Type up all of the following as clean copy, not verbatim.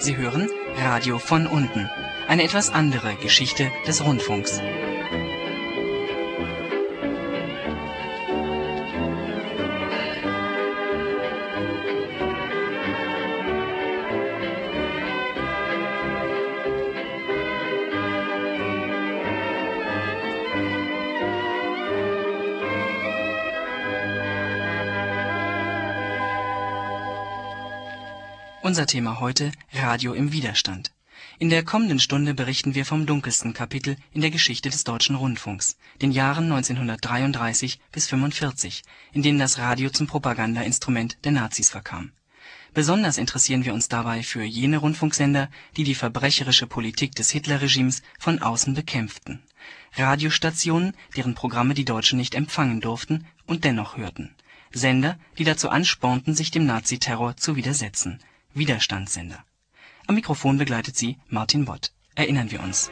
Sie hören Radio von unten, eine etwas andere Geschichte des Rundfunks. Unser Thema heute: Radio im Widerstand. In der kommenden Stunde berichten wir vom dunkelsten Kapitel in der Geschichte des Deutschen Rundfunks, den Jahren 1933 bis 1945, in denen das Radio zum Propagandainstrument der Nazis verkam. Besonders interessieren wir uns dabei für jene Rundfunksender, die die verbrecherische Politik des Hitlerregimes von außen bekämpften. Radiostationen, deren Programme die Deutschen nicht empfangen durften und dennoch hörten. Sender, die dazu anspornten, sich dem Naziterror zu widersetzen. Widerstandssender. Am Mikrofon begleitet sie Martin Bott. Erinnern wir uns.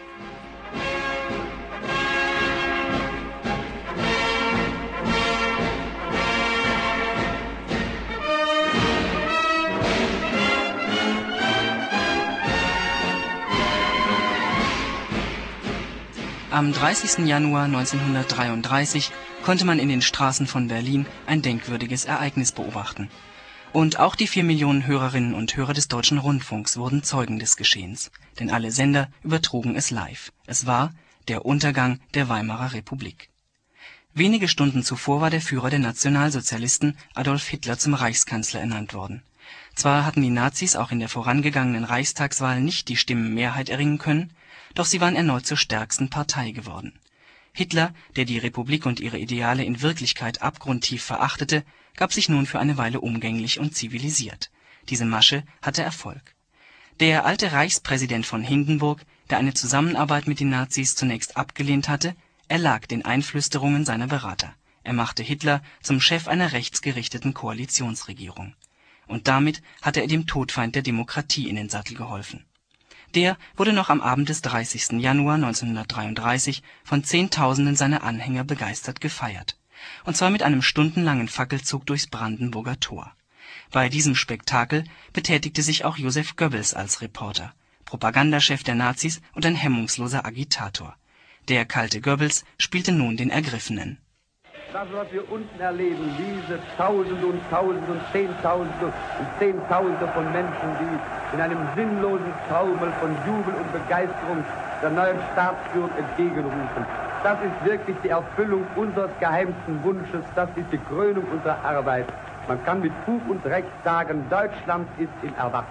Am 30. Januar 1933 konnte man in den Straßen von Berlin ein denkwürdiges Ereignis beobachten. Und auch die 4 Millionen Hörerinnen und Hörer des Deutschen Rundfunks wurden Zeugen des Geschehens, denn alle Sender übertrugen es live. Es war der Untergang der Weimarer Republik. Wenige Stunden zuvor war der Führer der Nationalsozialisten Adolf Hitler zum Reichskanzler ernannt worden. Zwar hatten die Nazis auch in der vorangegangenen Reichstagswahl nicht die Stimmenmehrheit erringen können, doch sie waren erneut zur stärksten Partei geworden. Hitler, der die Republik und ihre Ideale in Wirklichkeit abgrundtief verachtete, gab sich nun für eine Weile umgänglich und zivilisiert. Diese Masche hatte Erfolg. Der alte Reichspräsident von Hindenburg, der eine Zusammenarbeit mit den Nazis zunächst abgelehnt hatte, erlag den Einflüsterungen seiner Berater. Er machte Hitler zum Chef einer rechtsgerichteten Koalitionsregierung. Und damit hatte er dem Todfeind der Demokratie in den Sattel geholfen. Der wurde noch am Abend des 30. Januar 1933 von Zehntausenden seiner Anhänger begeistert gefeiert. Und zwar mit einem stundenlangen Fackelzug durchs Brandenburger Tor. Bei diesem Spektakel betätigte sich auch Joseph Goebbels als Reporter, Propagandachef der Nazis und ein hemmungsloser Agitator. Der kalte Goebbels spielte nun den Ergriffenen. Das, was wir unten erleben, diese Tausende und Tausende und Zehntausende von Menschen, die in einem sinnlosen Taumel von Jubel und Begeisterung der neuen Staatsführung entgegenrufen, das ist wirklich die Erfüllung unseres geheimsten Wunsches, das ist die Krönung unserer Arbeit. Man kann mit Fug und Recht sagen, Deutschland ist im Erwachen.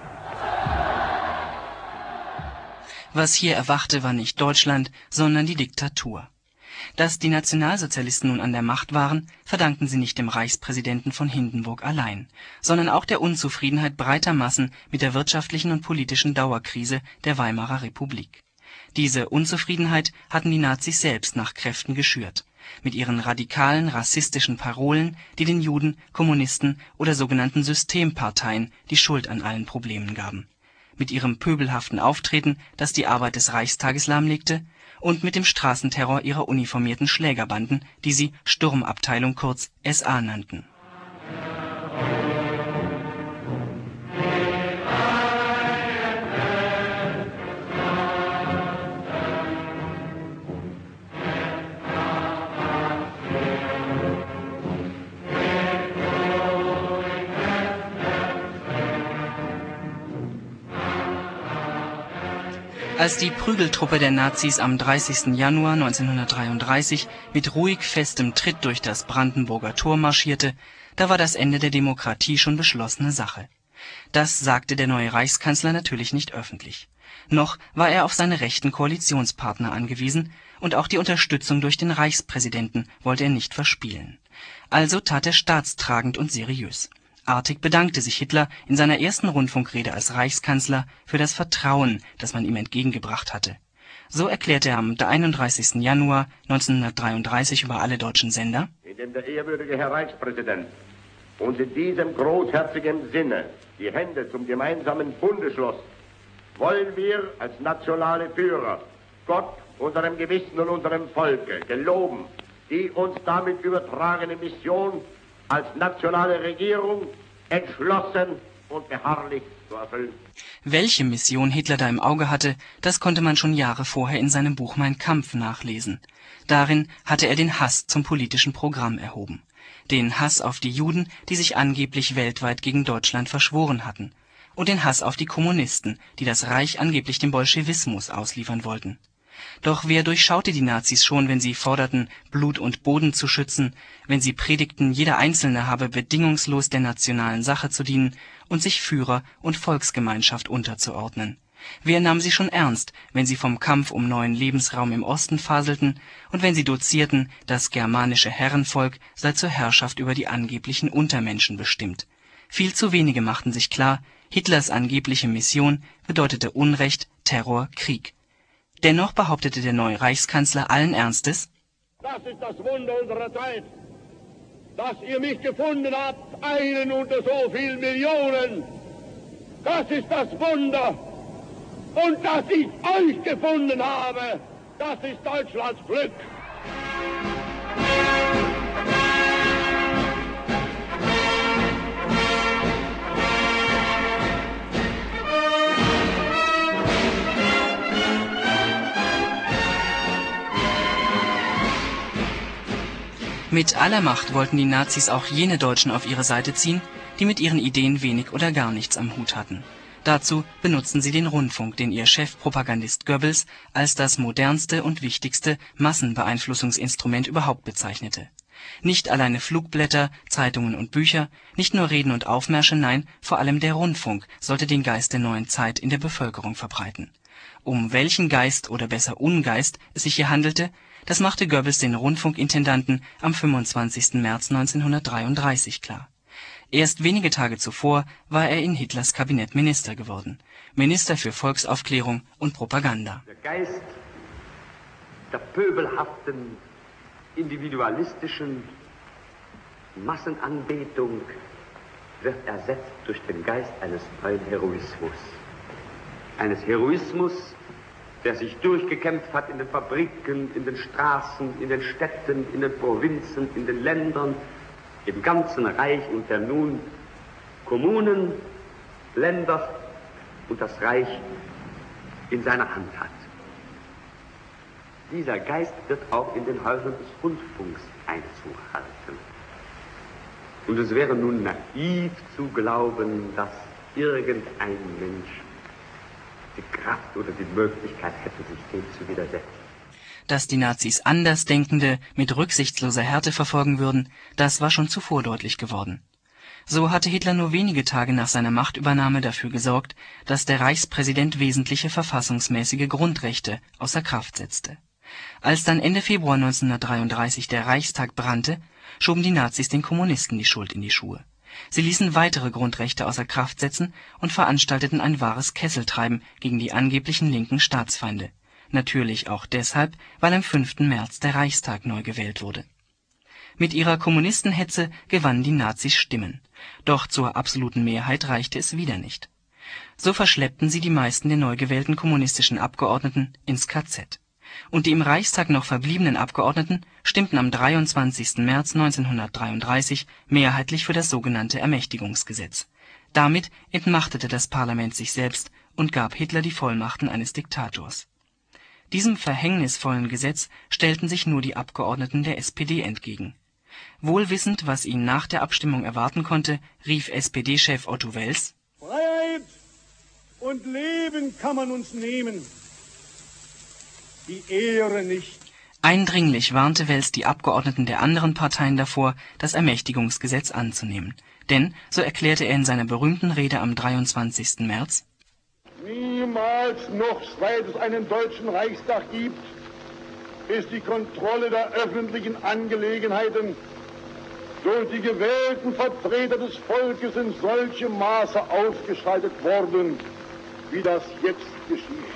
Was hier erwachte, war nicht Deutschland, sondern die Diktatur. Dass die Nationalsozialisten nun an der Macht waren, verdankten sie nicht dem Reichspräsidenten von Hindenburg allein, sondern auch der Unzufriedenheit breiter Massen mit der wirtschaftlichen und politischen Dauerkrise der Weimarer Republik. Diese Unzufriedenheit hatten die Nazis selbst nach Kräften geschürt, mit ihren radikalen, rassistischen Parolen, die den Juden, Kommunisten oder sogenannten Systemparteien die Schuld an allen Problemen gaben, mit ihrem pöbelhaften Auftreten, das die Arbeit des Reichstages lahmlegte, und mit dem Straßenterror ihrer uniformierten Schlägerbanden, die sie Sturmabteilung, kurz SA, nannten. Als die Prügeltruppe der Nazis am 30. Januar 1933 mit ruhig festem Tritt durch das Brandenburger Tor marschierte, da war das Ende der Demokratie schon beschlossene Sache. Das sagte der neue Reichskanzler natürlich nicht öffentlich. Noch war er auf seine rechten Koalitionspartner angewiesen, und auch die Unterstützung durch den Reichspräsidenten wollte er nicht verspielen. Also tat er staatstragend und seriös. Artig bedankte sich Hitler in seiner ersten Rundfunkrede als Reichskanzler für das Vertrauen, das man ihm entgegengebracht hatte. So erklärte er am 31. Januar 1933 über alle deutschen Sender: Indem der ehrwürdige Herr Reichspräsident uns in diesem großherzigen Sinne die Hände zum gemeinsamen Bunde schloss, wollen wir als nationale Führer Gott, unserem Gewissen und unserem Volke geloben, die uns damit übertragene Mission als nationale Regierung entschlossen und beharrlich zu erfüllen. Welche Mission Hitler da im Auge hatte, das konnte man schon Jahre vorher in seinem Buch Mein Kampf nachlesen. Darin hatte er den Hass zum politischen Programm erhoben. Den Hass auf die Juden, die sich angeblich weltweit gegen Deutschland verschworen hatten. Und den Hass auf die Kommunisten, die das Reich angeblich dem Bolschewismus ausliefern wollten. Doch wer durchschaute die Nazis schon, wenn sie forderten, Blut und Boden zu schützen, wenn sie predigten, jeder Einzelne habe bedingungslos der nationalen Sache zu dienen und sich Führer und Volksgemeinschaft unterzuordnen? Wer nahm sie schon ernst, wenn sie vom Kampf um neuen Lebensraum im Osten faselten und wenn sie dozierten, das germanische Herrenvolk sei zur Herrschaft über die angeblichen Untermenschen bestimmt? Viel zu wenige machten sich klar, Hitlers angebliche Mission bedeutete Unrecht, Terror, Krieg. Dennoch behauptete der neue Reichskanzler allen Ernstes: Das ist das Wunder unserer Zeit, dass ihr mich gefunden habt, einen unter so vielen Millionen. Das ist das Wunder. Und dass ich euch gefunden habe, das ist Deutschlands Glück. Mit aller Macht wollten die Nazis auch jene Deutschen auf ihre Seite ziehen, die mit ihren Ideen wenig oder gar nichts am Hut hatten. Dazu benutzten sie den Rundfunk, den ihr Chefpropagandist Goebbels als das modernste und wichtigste Massenbeeinflussungsinstrument überhaupt bezeichnete. Nicht alleine Flugblätter, Zeitungen und Bücher, nicht nur Reden und Aufmärsche, nein, vor allem der Rundfunk sollte den Geist der neuen Zeit in der Bevölkerung verbreiten. Um welchen Geist oder besser Ungeist es sich hier handelte, das machte Goebbels den Rundfunkintendanten am 25. März 1933 klar. Erst wenige Tage zuvor war er in Hitlers Kabinett Minister geworden. Minister für Volksaufklärung und Propaganda. Der Geist der pöbelhaften, individualistischen Massenanbetung wird ersetzt durch den Geist eines neuen Heroismus. Eines Heroismus, der sich durchgekämpft hat in den Fabriken, in den Straßen, in den Städten, in den Provinzen, in den Ländern, im ganzen Reich und der nun Kommunen, Länder und das Reich in seiner Hand hat. Dieser Geist wird auch in den Häusern des Rundfunks Einzug halten. Und es wäre nun naiv zu glauben, dass irgendein Mensch die Kraft oder die Möglichkeit hätte, sich dem zu widersetzen. Dass die Nazis Andersdenkende mit rücksichtsloser Härte verfolgen würden, das war schon zuvor deutlich geworden. So hatte Hitler nur wenige Tage nach seiner Machtübernahme dafür gesorgt, dass der Reichspräsident wesentliche verfassungsmäßige Grundrechte außer Kraft setzte. Als dann Ende Februar 1933 der Reichstag brannte, schoben die Nazis den Kommunisten die Schuld in die Schuhe. Sie ließen weitere Grundrechte außer Kraft setzen und veranstalteten ein wahres Kesseltreiben gegen die angeblichen linken Staatsfeinde. Natürlich auch deshalb, weil am 5. März der Reichstag neu gewählt wurde. Mit ihrer Kommunistenhetze gewannen die Nazis Stimmen. Doch zur absoluten Mehrheit reichte es wieder nicht. So verschleppten sie die meisten der neu gewählten kommunistischen Abgeordneten ins KZ. Und die im Reichstag noch verbliebenen Abgeordneten stimmten am 23. März 1933 mehrheitlich für das sogenannte Ermächtigungsgesetz. Damit entmachtete das Parlament sich selbst und gab Hitler die Vollmachten eines Diktators. Diesem verhängnisvollen Gesetz stellten sich nur die Abgeordneten der SPD entgegen. Wohl wissend, was ihn nach der Abstimmung erwarten konnte, rief SPD-Chef Otto Wels: Freiheit und Leben kann man uns nehmen, die Ehre nicht. Eindringlich warnte Wels die Abgeordneten der anderen Parteien davor, das Ermächtigungsgesetz anzunehmen. Denn, so erklärte er in seiner berühmten Rede am 23. März: Niemals noch, seit es einen deutschen Reichstag gibt, ist die Kontrolle der öffentlichen Angelegenheiten durch die gewählten Vertreter des Volkes in solchem Maße ausgeschaltet worden, wie das jetzt geschieht.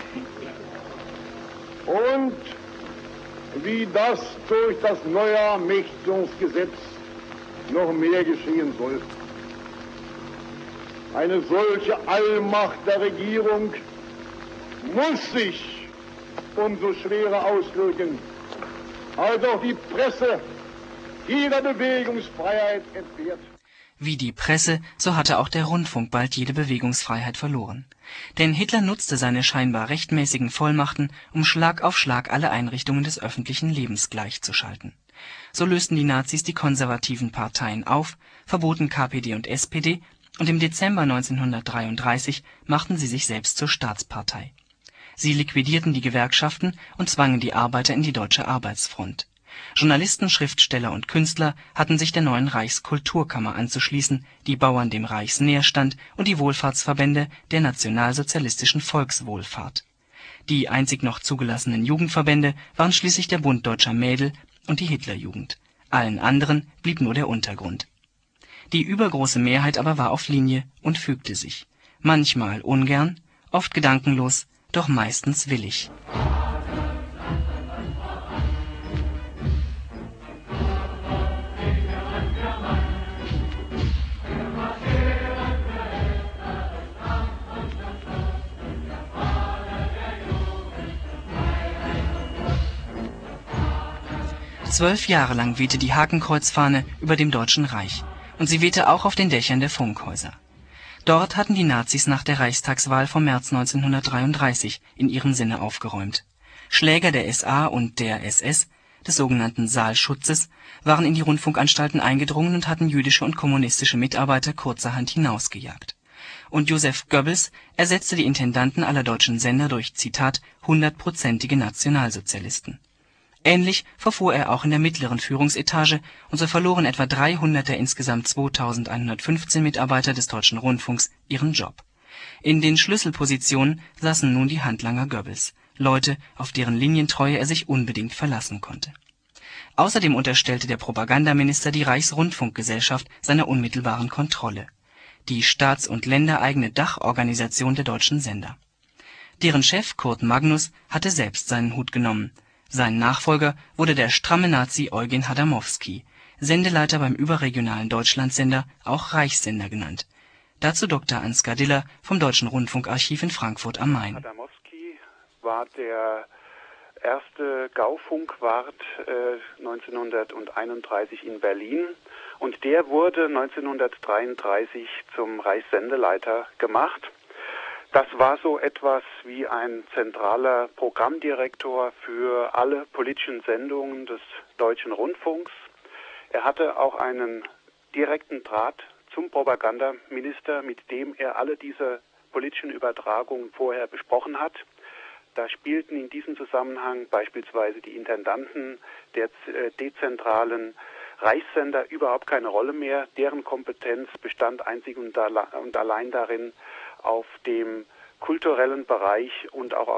Und wie das durch das neue Ermächtigungsgesetz noch mehr geschehen soll. Eine solche Allmacht der Regierung muss sich umso schwerer auswirken, als auch die Presse ihrer Bewegungsfreiheit entbehrt. Wie die Presse, so hatte auch der Rundfunk bald jede Bewegungsfreiheit verloren. Denn Hitler nutzte seine scheinbar rechtmäßigen Vollmachten, um Schlag auf Schlag alle Einrichtungen des öffentlichen Lebens gleichzuschalten. So lösten die Nazis die konservativen Parteien auf, verboten KPD und SPD und im Dezember 1933 machten sie sich selbst zur Staatspartei. Sie liquidierten die Gewerkschaften und zwangen die Arbeiter in die Deutsche Arbeitsfront. Journalisten, Schriftsteller und Künstler hatten sich der neuen Reichskulturkammer anzuschließen, die Bauern dem Reichs näher stand und die Wohlfahrtsverbände der nationalsozialistischen Volkswohlfahrt. Die einzig noch zugelassenen Jugendverbände waren schließlich der Bund Deutscher Mädel und die Hitlerjugend. Allen anderen blieb nur der Untergrund. Die übergroße Mehrheit aber war auf Linie und fügte sich. Manchmal ungern, oft gedankenlos, doch meistens willig. Zwölf Jahre lang wehte die Hakenkreuzfahne über dem Deutschen Reich, und sie wehte auch auf den Dächern der Funkhäuser. Dort hatten die Nazis nach der Reichstagswahl vom März 1933 in ihrem Sinne aufgeräumt. Schläger der SA und der SS, des sogenannten Saalschutzes, waren in die Rundfunkanstalten eingedrungen und hatten jüdische und kommunistische Mitarbeiter kurzerhand hinausgejagt. Und Joseph Goebbels ersetzte die Intendanten aller deutschen Sender durch, Zitat, 100%ige Nationalsozialisten. Ähnlich verfuhr er auch in der mittleren Führungsetage, und so verloren etwa 300 der insgesamt 2115 Mitarbeiter des Deutschen Rundfunks ihren Job. In den Schlüsselpositionen saßen nun die Handlanger Goebbels, Leute, auf deren Linientreue er sich unbedingt verlassen konnte. Außerdem unterstellte der Propagandaminister die Reichsrundfunkgesellschaft seiner unmittelbaren Kontrolle, die staats- und ländereigene Dachorganisation der deutschen Sender. Deren Chef Kurt Magnus hatte selbst seinen Hut genommen. Sein Nachfolger wurde der stramme Nazi Eugen Hadamowski, Sendeleiter beim überregionalen Deutschlandsender, auch Reichssender genannt. Dazu Dr. Ansgar Diller vom Deutschen Rundfunkarchiv in Frankfurt am Main. Hadamowski war der erste Gaufunkwart 1931 in Berlin, und der wurde 1933 zum Reichssendeleiter gemacht. Das war so etwas wie ein zentraler Programmdirektor für alle politischen Sendungen des Deutschen Rundfunks. Er hatte auch einen direkten Draht zum Propagandaminister, mit dem er alle diese politischen Übertragungen vorher besprochen hat. Da spielten in diesem Zusammenhang beispielsweise die Intendanten der dezentralen Reichssender überhaupt keine Rolle mehr. Deren Kompetenz bestand einzig und allein darin, auf dem kulturellen Bereich und auch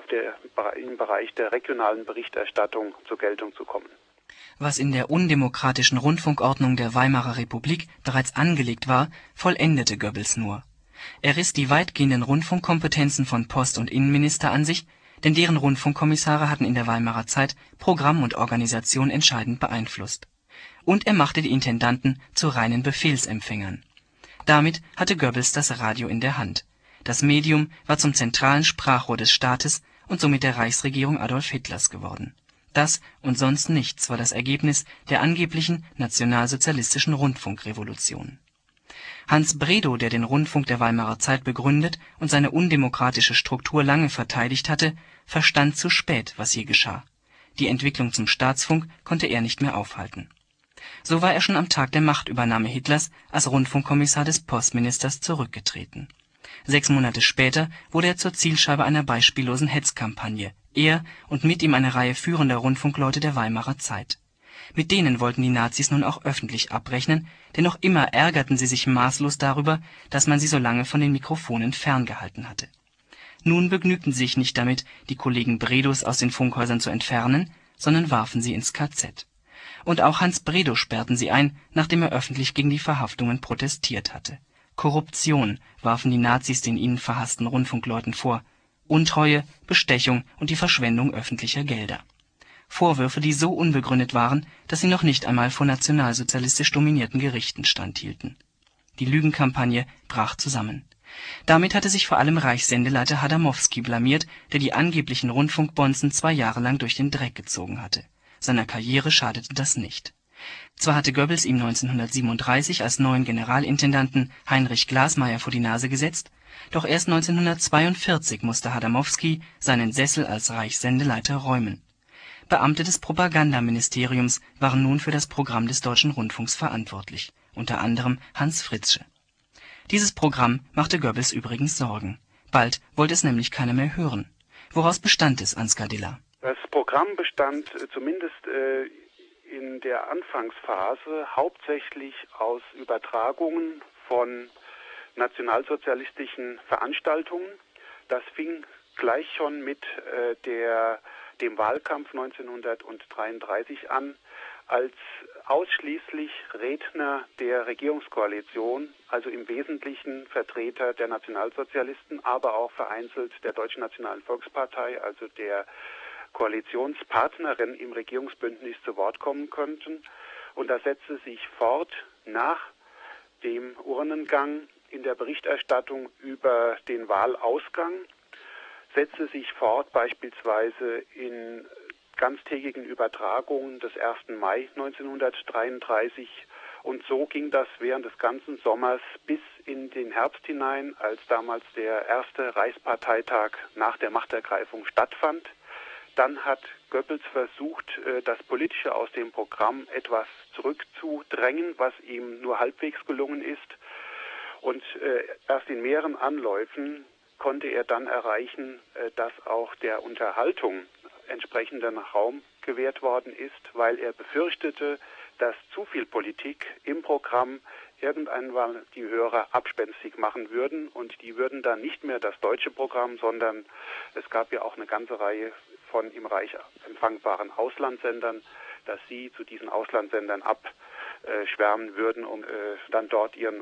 im Bereich der regionalen Berichterstattung zur Geltung zu kommen. Was in der undemokratischen Rundfunkordnung der Weimarer Republik bereits angelegt war, vollendete Goebbels nur. Er riss die weitgehenden Rundfunkkompetenzen von Post- und Innenminister an sich, denn deren Rundfunkkommissare hatten in der Weimarer Zeit Programm und Organisation entscheidend beeinflusst. Und er machte die Intendanten zu reinen Befehlsempfängern. Damit hatte Goebbels das Radio in der Hand. Das Medium war zum zentralen Sprachrohr des Staates und somit der Reichsregierung Adolf Hitlers geworden. Das und sonst nichts war das Ergebnis der angeblichen nationalsozialistischen Rundfunkrevolution. Hans Bredow, der den Rundfunk der Weimarer Zeit begründet und seine undemokratische Struktur lange verteidigt hatte, verstand zu spät, was hier geschah. Die Entwicklung zum Staatsfunk konnte er nicht mehr aufhalten. So war er schon am Tag der Machtübernahme Hitlers als Rundfunkkommissar des Postministers zurückgetreten. 6 Monate später wurde er zur Zielscheibe einer beispiellosen Hetzkampagne, er und mit ihm eine Reihe führender Rundfunkleute der Weimarer Zeit. Mit denen wollten die Nazis nun auch öffentlich abrechnen, denn noch immer ärgerten sie sich maßlos darüber, dass man sie so lange von den Mikrofonen ferngehalten hatte. Nun begnügten sie sich nicht damit, die Kollegen Bredows aus den Funkhäusern zu entfernen, sondern warfen sie ins KZ. Und auch Hans Bredow sperrten sie ein, nachdem er öffentlich gegen die Verhaftungen protestiert hatte. Korruption warfen die Nazis den ihnen verhassten Rundfunkleuten vor, Untreue, Bestechung und die Verschwendung öffentlicher Gelder. Vorwürfe, die so unbegründet waren, dass sie noch nicht einmal vor nationalsozialistisch dominierten Gerichten standhielten. Die Lügenkampagne brach zusammen. Damit hatte sich vor allem Reichssendeleiter Hadamowski blamiert, der die angeblichen Rundfunkbonzen 2 Jahre lang durch den Dreck gezogen hatte. Seiner Karriere schadete das nicht. Zwar hatte Goebbels ihm 1937 als neuen Generalintendanten Heinrich Glasmayer vor die Nase gesetzt, doch erst 1942 musste Hadamowski seinen Sessel als Reichssendeleiter räumen. Beamte des Propagandaministeriums waren nun für das Programm des Deutschen Rundfunks verantwortlich, unter anderem Hans Fritzsche. Dieses Programm machte Goebbels übrigens Sorgen. Bald wollte es nämlich keiner mehr hören. Woraus bestand es, Ansgar Diller? Das Programm bestand zumindest in der Anfangsphase hauptsächlich aus Übertragungen von nationalsozialistischen Veranstaltungen. Das fing gleich schon mit dem Wahlkampf 1933 an, als ausschließlich Redner der Regierungskoalition, also im Wesentlichen Vertreter der Nationalsozialisten, aber auch vereinzelt der Deutschen Nationalen Volkspartei, also der Koalitionspartnerin im Regierungsbündnis, zu Wort kommen könnten. Und das setzte sich fort nach dem Urnengang in der Berichterstattung über den Wahlausgang, setzte sich fort beispielsweise in ganztägigen Übertragungen des 1. Mai 1933, und so ging das während des ganzen Sommers bis in den Herbst hinein, als damals der erste Reichsparteitag nach der Machtergreifung stattfand. Dann hat Goebbels versucht, das Politische aus dem Programm etwas zurückzudrängen, was ihm nur halbwegs gelungen ist. Und erst in mehreren Anläufen konnte er dann erreichen, dass auch der Unterhaltung entsprechenden Raum gewährt worden ist, weil er befürchtete, dass zu viel Politik im Programm irgendwann die Hörer abspenstig machen würden, und die würden dann nicht mehr das deutsche Programm, sondern es gab ja auch eine ganze Reihe von im Reich empfangbaren Auslandssendern, dass sie zu diesen Auslandssendern abschwärmen würden, um dann dort ihren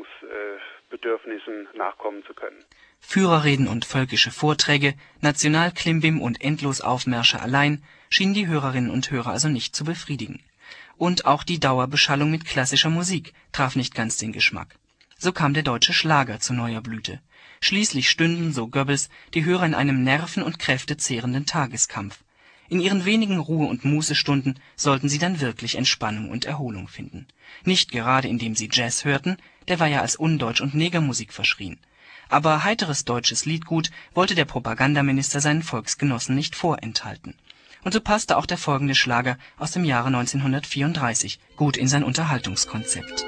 Unterhaltungsbedürfnissen nachkommen zu können. Führerreden und völkische Vorträge, Nationalklimbim und Endlosaufmärsche allein schienen die Hörerinnen und Hörer also nicht zu befriedigen. Und auch die Dauerbeschallung mit klassischer Musik traf nicht ganz den Geschmack. So kam der deutsche Schlager zu neuer Blüte. Schließlich stünden, so Goebbels, die Hörer in einem nerven- und kräftezehrenden Tageskampf. In ihren wenigen Ruhe- und Mußestunden sollten sie dann wirklich Entspannung und Erholung finden. Nicht gerade, indem sie Jazz hörten, der war ja als undeutsch und Negermusik verschrien. Aber heiteres deutsches Liedgut wollte der Propagandaminister seinen Volksgenossen nicht vorenthalten. Und so passte auch der folgende Schlager aus dem Jahre 1934 gut in sein Unterhaltungskonzept.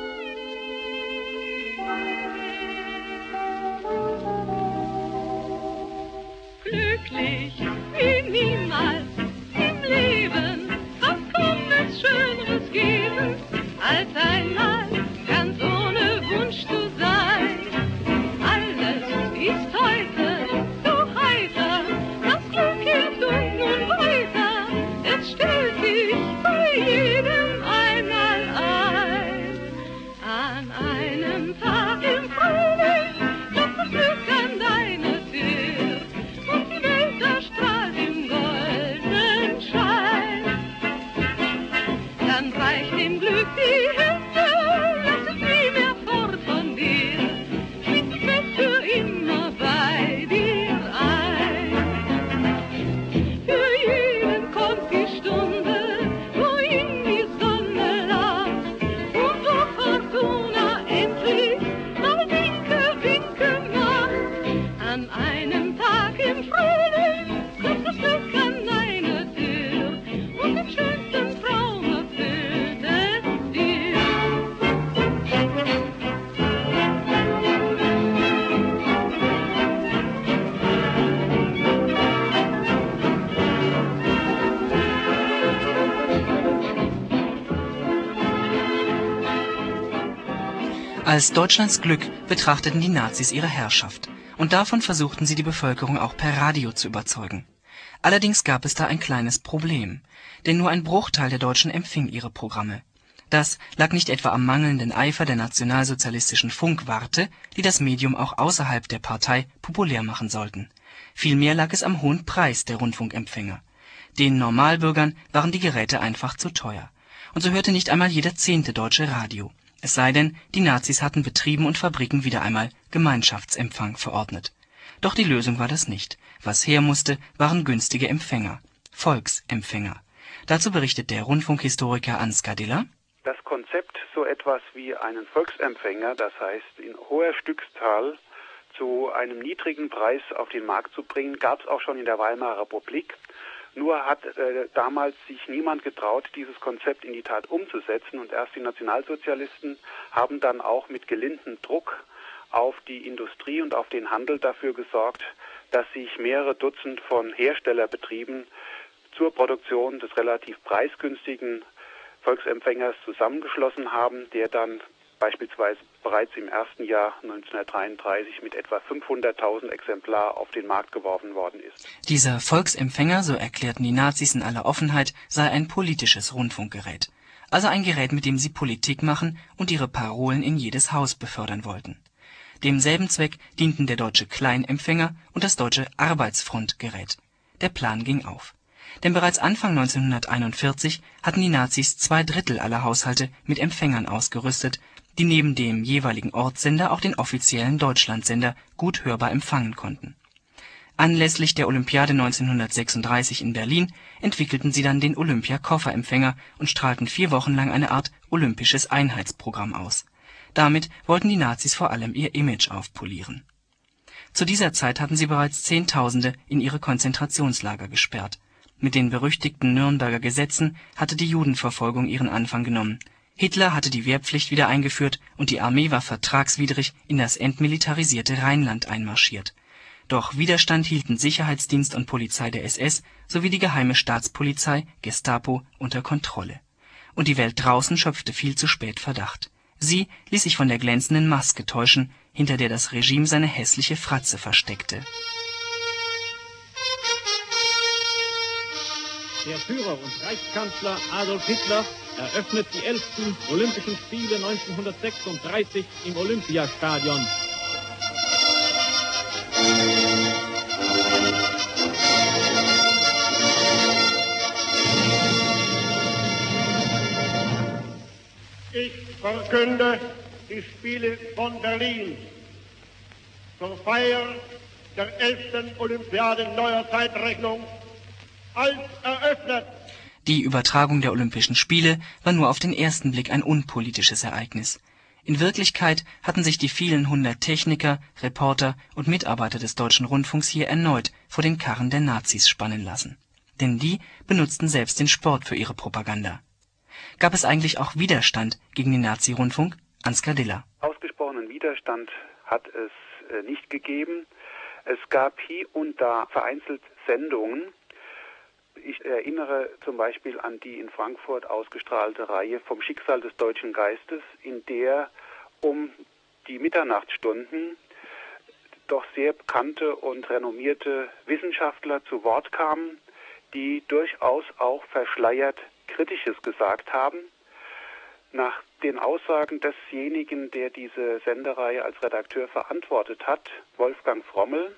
Glücklich wie niemals im Leben, was kann es Schöneres geben, als einmal ganz ohne Wunsch zu sein. Alles ist heute so heiter, das Glück hilft uns nun weiter, es stellt sich bei jedem einmal ein. An einem Tag im Frühling klopft das Glück an deine Tür, und die Welt erstrahlt im goldenen Schein. Dann reicht dem Glück die Hände, lass es nie mehr fort von dir, schließ es fest für immer bei dir ein. Für jeden kommt die Stunde, wohin die Sonne lacht, und wo Fortuna endlich mal Winke macht. An einem Tag im Frühling klopft das Glück an deine Tür, und den schönsten Traum erfüllt es dir. Als Deutschlands Glück betrachteten die Nazis ihre Herrschaft, und davon versuchten sie die Bevölkerung auch per Radio zu überzeugen. Allerdings gab es da ein kleines Problem, denn nur ein Bruchteil der Deutschen empfing ihre Programme. Das lag nicht etwa am mangelnden Eifer der nationalsozialistischen Funkwarte, die das Medium auch außerhalb der Partei populär machen sollten. Vielmehr lag es am hohen Preis der Rundfunkempfänger. Den Normalbürgern waren die Geräte einfach zu teuer. Und so hörte nicht einmal jeder 10. Deutsche Radio. Es sei denn, die Nazis hatten Betrieben und Fabriken wieder einmal Gemeinschaftsempfang verordnet. Doch die Lösung war das nicht. Was her musste, waren günstige Empfänger. Volksempfänger. Dazu berichtet der Rundfunkhistoriker Ansgar Diller: Das Konzept, so etwas wie einen Volksempfänger, das heißt in hoher Stückzahl zu einem niedrigen Preis auf den Markt zu bringen, gab es auch schon in der Weimarer Republik. Nur hat damals sich niemand getraut, dieses Konzept in die Tat umzusetzen, und erst die Nationalsozialisten haben dann auch mit gelindem Druck auf die Industrie und auf den Handel dafür gesorgt, dass sich mehrere Dutzend von Herstellerbetrieben zur Produktion des relativ preisgünstigen Volksempfängers zusammengeschlossen haben, der dann beispielsweise bereits im ersten Jahr 1933 mit etwa 500.000 Exemplaren auf den Markt geworfen worden ist. Dieser Volksempfänger, so erklärten die Nazis in aller Offenheit, sei ein politisches Rundfunkgerät. Also ein Gerät, mit dem sie Politik machen und ihre Parolen in jedes Haus befördern wollten. Demselben Zweck dienten der deutsche Kleinempfänger und das deutsche Arbeitsfrontgerät. Der Plan ging auf. Denn bereits Anfang 1941 hatten die Nazis 2/3 aller Haushalte mit Empfängern ausgerüstet, die neben dem jeweiligen Ortssender auch den offiziellen Deutschlandsender gut hörbar empfangen konnten. Anlässlich der Olympiade 1936 in Berlin entwickelten sie dann den Olympia-Kofferempfänger und strahlten 4 Wochen lang eine Art olympisches Einheitsprogramm aus. Damit wollten die Nazis vor allem ihr Image aufpolieren. Zu dieser Zeit hatten sie bereits Zehntausende in ihre Konzentrationslager gesperrt. Mit den berüchtigten Nürnberger Gesetzen hatte die Judenverfolgung ihren Anfang genommen. Hitler hatte die Wehrpflicht wieder eingeführt und die Armee war vertragswidrig in das entmilitarisierte Rheinland einmarschiert. Doch Widerstand hielten Sicherheitsdienst und Polizei der SS sowie die geheime Staatspolizei Gestapo unter Kontrolle. Und die Welt draußen schöpfte viel zu spät Verdacht. Sie ließ sich von der glänzenden Maske täuschen, hinter der das Regime seine hässliche Fratze versteckte. Der Führer und Reichskanzler Adolf Hitler eröffnet die 11. Olympischen Spiele 1936 im Olympiastadion. Ich verkünde die Spiele von Berlin zur Feier der 11. Olympiade neuer Zeitrechnung als eröffnet. Die Übertragung der Olympischen Spiele war nur auf den ersten Blick ein unpolitisches Ereignis. In Wirklichkeit hatten sich die vielen hundert Techniker, Reporter und Mitarbeiter des Deutschen Rundfunks hier erneut vor den Karren der Nazis spannen lassen. Denn die benutzten selbst den Sport für ihre Propaganda. Gab es eigentlich auch Widerstand gegen den Nazi-Rundfunk? Ansgar Diller: Ausgesprochenen Widerstand hat es nicht gegeben. Es gab hier und da vereinzelt Sendungen. Ich erinnere zum Beispiel an die in Frankfurt ausgestrahlte Reihe vom Schicksal des deutschen Geistes, in der um die Mitternachtsstunden doch sehr bekannte und renommierte Wissenschaftler zu Wort kamen, die durchaus auch verschleiert Kritisches gesagt haben. Nach den Aussagen desjenigen, der diese Sendereihe als Redakteur verantwortet hat, Wolfgang Frommel,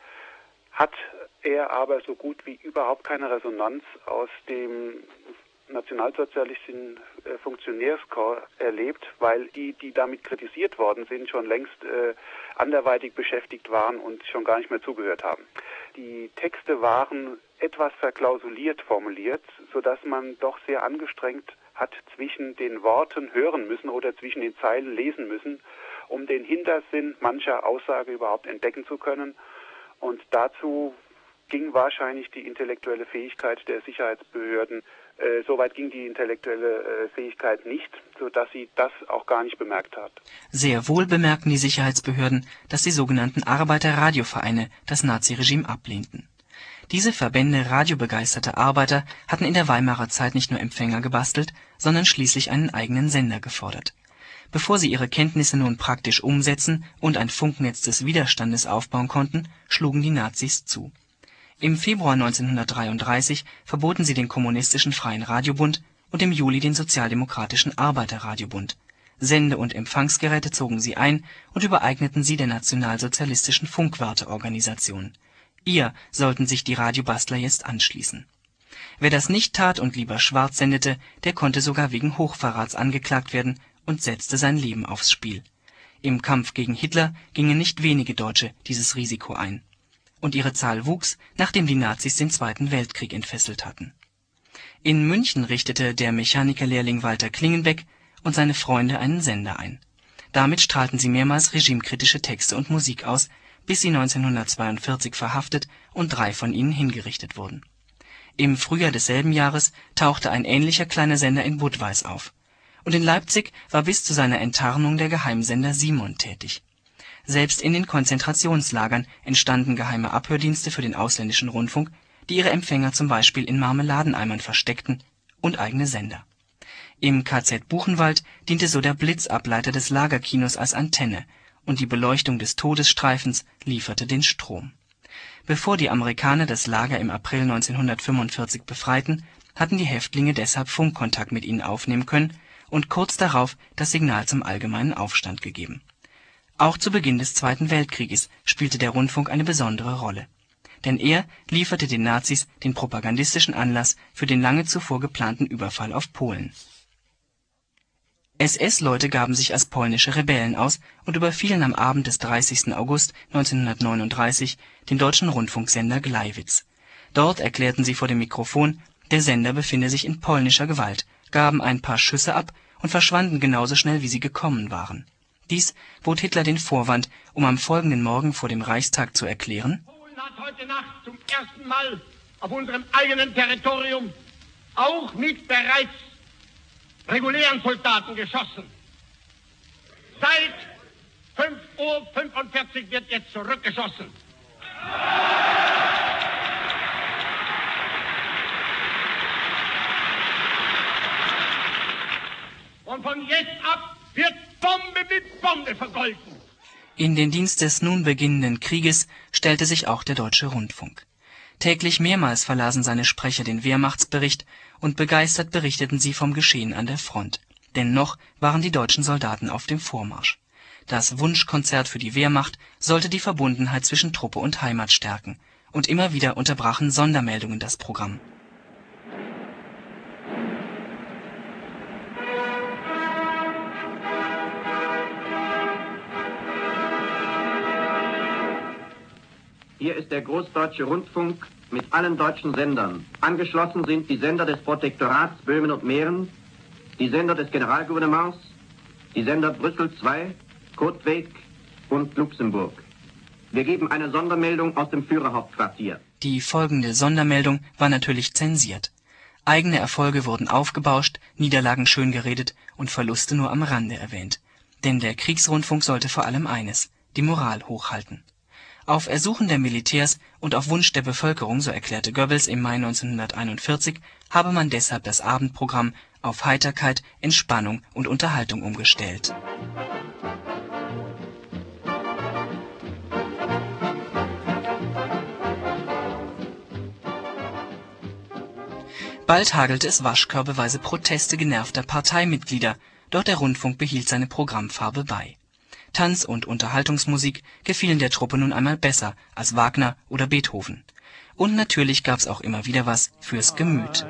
hat er aber so gut wie überhaupt keine Resonanz aus dem nationalsozialistischen Funktionärskorps erlebt, weil die damit kritisiert worden sind, schon längst anderweitig beschäftigt waren und schon gar nicht mehr zugehört haben. Die Texte waren etwas verklausuliert formuliert, sodass man doch sehr angestrengt hat zwischen den Worten hören müssen oder zwischen den Zeilen lesen müssen, um den Hintersinn mancher Aussage überhaupt entdecken zu können. Und dazu ging wahrscheinlich die intellektuelle Fähigkeit der Sicherheitsbehörden, soweit ging die intellektuelle Fähigkeit nicht, sodass sie das auch gar nicht bemerkt hat. Sehr wohl bemerkten die Sicherheitsbehörden, dass die sogenannten Arbeiter-Radiovereine das Naziregime ablehnten. Diese Verbände radiobegeisterter Arbeiter hatten in der Weimarer Zeit nicht nur Empfänger gebastelt, sondern schließlich einen eigenen Sender gefordert. Bevor sie ihre Kenntnisse nun praktisch umsetzen und ein Funknetz des Widerstandes aufbauen konnten, schlugen die Nazis zu. Im Februar 1933 verboten sie den Kommunistischen Freien Radiobund und im Juli den Sozialdemokratischen Arbeiterradiobund. Sende- und Empfangsgeräte zogen sie ein und übereigneten sie der nationalsozialistischen Funkwarteorganisation. Ihr sollten sich die Radiobastler jetzt anschließen. Wer das nicht tat und lieber schwarz sendete, der konnte sogar wegen Hochverrats angeklagt werden und setzte sein Leben aufs Spiel. Im Kampf gegen Hitler gingen nicht wenige Deutsche dieses Risiko ein. Und ihre Zahl wuchs, nachdem die Nazis den Zweiten Weltkrieg entfesselt hatten. In München richtete der Mechanikerlehrling Walter Klingenbeck und seine Freunde einen Sender ein. Damit strahlten sie mehrmals regimekritische Texte und Musik aus, bis sie 1942 verhaftet und 3 von ihnen hingerichtet wurden. Im Frühjahr desselben Jahres tauchte ein ähnlicher kleiner Sender in Budweis auf. Und in Leipzig war bis zu seiner Enttarnung der Geheimsender Simon tätig. Selbst in den Konzentrationslagern entstanden geheime Abhördienste für den ausländischen Rundfunk, die ihre Empfänger zum Beispiel in Marmeladeneimern versteckten, und eigene Sender. Im KZ Buchenwald diente so der Blitzableiter des Lagerkinos als Antenne, und die Beleuchtung des Todesstreifens lieferte den Strom. Bevor die Amerikaner das Lager im April 1945 befreiten, hatten die Häftlinge deshalb Funkkontakt mit ihnen aufnehmen können und kurz darauf das Signal zum allgemeinen Aufstand gegeben. Auch zu Beginn des Zweiten Weltkrieges spielte der Rundfunk eine besondere Rolle. Denn er lieferte den Nazis den propagandistischen Anlass für den lange zuvor geplanten Überfall auf Polen. SS-Leute gaben sich als polnische Rebellen aus und überfielen am Abend des 30. August 1939 den deutschen Rundfunksender Gleiwitz. Dort erklärten sie vor dem Mikrofon, der Sender befinde sich in polnischer Gewalt, gaben ein paar Schüsse ab und verschwanden genauso schnell, wie sie gekommen waren. Dies bot Hitler den Vorwand, um am folgenden Morgen vor dem Reichstag zu erklären: Polen hat heute Nacht zum ersten Mal auf unserem eigenen Territorium auch mit bereits regulären Soldaten geschossen. Seit 5:45 Uhr wird jetzt zurückgeschossen. Und von jetzt ab wird Bombe mit Bombe vergolten. In den Dienst des nun beginnenden Krieges stellte sich auch der Deutsche Rundfunk. Täglich mehrmals verlasen seine Sprecher den Wehrmachtsbericht und begeistert berichteten sie vom Geschehen an der Front. Denn noch waren die deutschen Soldaten auf dem Vormarsch. Das Wunschkonzert für die Wehrmacht sollte die Verbundenheit zwischen Truppe und Heimat stärken. Und immer wieder unterbrachen Sondermeldungen das Programm. Hier ist der Großdeutsche Rundfunk mit allen deutschen Sendern. Angeschlossen sind die Sender des Protektorats Böhmen und Mähren, die Sender des Generalgouvernements, die Sender Brüssel II, Kotweg und Luxemburg. Wir geben eine Sondermeldung aus dem Führerhauptquartier. Die folgende Sondermeldung war natürlich zensiert. Eigene Erfolge wurden aufgebauscht, Niederlagen schön geredet und Verluste nur am Rande erwähnt. Denn der Kriegsrundfunk sollte vor allem eines: die Moral hochhalten. Auf Ersuchen der Militärs und auf Wunsch der Bevölkerung, so erklärte Goebbels im Mai 1941, habe man deshalb das Abendprogramm auf Heiterkeit, Entspannung und Unterhaltung umgestellt. Bald hagelte es waschkörbeweise Proteste genervter Parteimitglieder, doch der Rundfunk behielt seine Programmfarbe bei. Tanz- und Unterhaltungsmusik gefielen der Truppe nun einmal besser als Wagner oder Beethoven. Und natürlich gab's auch immer wieder was fürs Gemüt.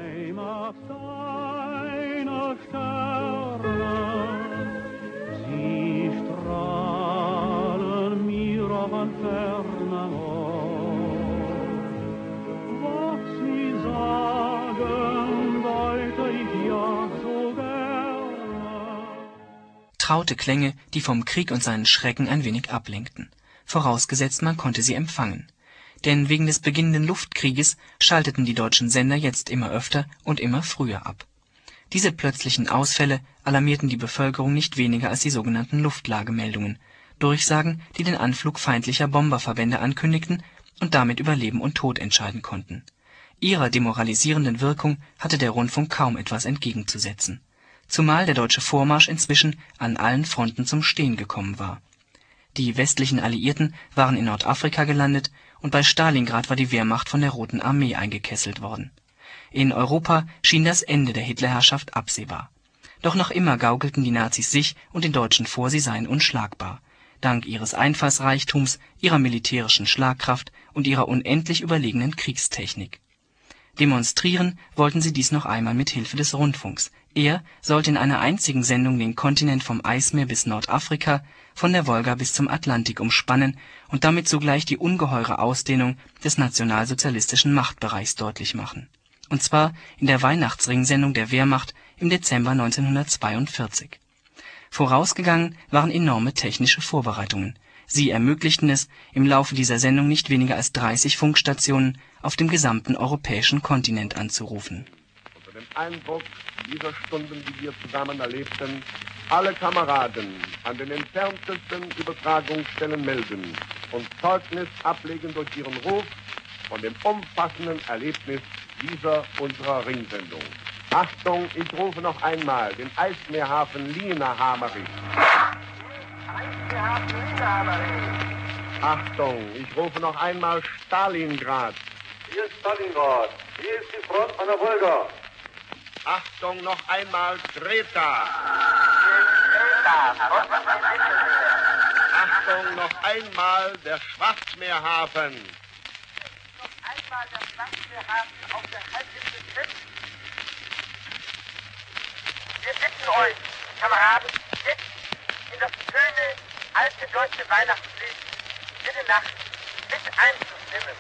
Traute Klänge, die vom Krieg und seinen Schrecken ein wenig ablenkten. Vorausgesetzt, man konnte sie empfangen. Denn wegen des beginnenden Luftkrieges schalteten die deutschen Sender jetzt immer öfter und immer früher ab. Diese plötzlichen Ausfälle alarmierten die Bevölkerung nicht weniger als die sogenannten Luftlagemeldungen, Durchsagen, die den Anflug feindlicher Bomberverbände ankündigten und damit über Leben und Tod entscheiden konnten. Ihrer demoralisierenden Wirkung hatte der Rundfunk kaum etwas entgegenzusetzen. Zumal der deutsche Vormarsch inzwischen an allen Fronten zum Stehen gekommen war. Die westlichen Alliierten waren in Nordafrika gelandet und bei Stalingrad war die Wehrmacht von der Roten Armee eingekesselt worden. In Europa schien das Ende der Hitlerherrschaft absehbar. Doch noch immer gaukelten die Nazis sich und den Deutschen vor, sie seien unschlagbar. Dank ihres Einfallsreichtums, ihrer militärischen Schlagkraft und ihrer unendlich überlegenen Kriegstechnik. Demonstrieren wollten sie dies noch einmal mit Hilfe des Rundfunks. Er sollte in einer einzigen Sendung den Kontinent vom Eismeer bis Nordafrika, von der Wolga bis zum Atlantik umspannen und damit zugleich die ungeheure Ausdehnung des nationalsozialistischen Machtbereichs deutlich machen. und zwar in der Weihnachtsringsendung der Wehrmacht im Dezember 1942. Vorausgegangen waren enorme technische Vorbereitungen. Sie ermöglichten es, im Laufe dieser Sendung nicht weniger als 30 Funkstationen auf dem gesamten europäischen Kontinent anzurufen. Unter dem Eindruck dieser Stunden, die wir zusammen erlebten, alle Kameraden an den entferntesten Übertragungsstellen melden und Zeugnis ablegen durch ihren Ruf von dem umfassenden Erlebnis dieser unserer Ringsendung. Achtung, ich rufe noch einmal den Eismeerhafen Lillehammer. Achtung, ich rufe noch einmal Stalingrad. Hier ist Stalingrad. Hier ist die Front an der Wolga. Achtung, noch einmal Kreta. Achtung, noch einmal der Schwarzmeerhafen. Noch einmal der Schwarzmeerhafen auf der Halbinsel Krim. Wir bitten euch, Kameraden, jetzt in das schöne, alte deutsche Weihnachtslied Stille Nacht mit einzustimmen.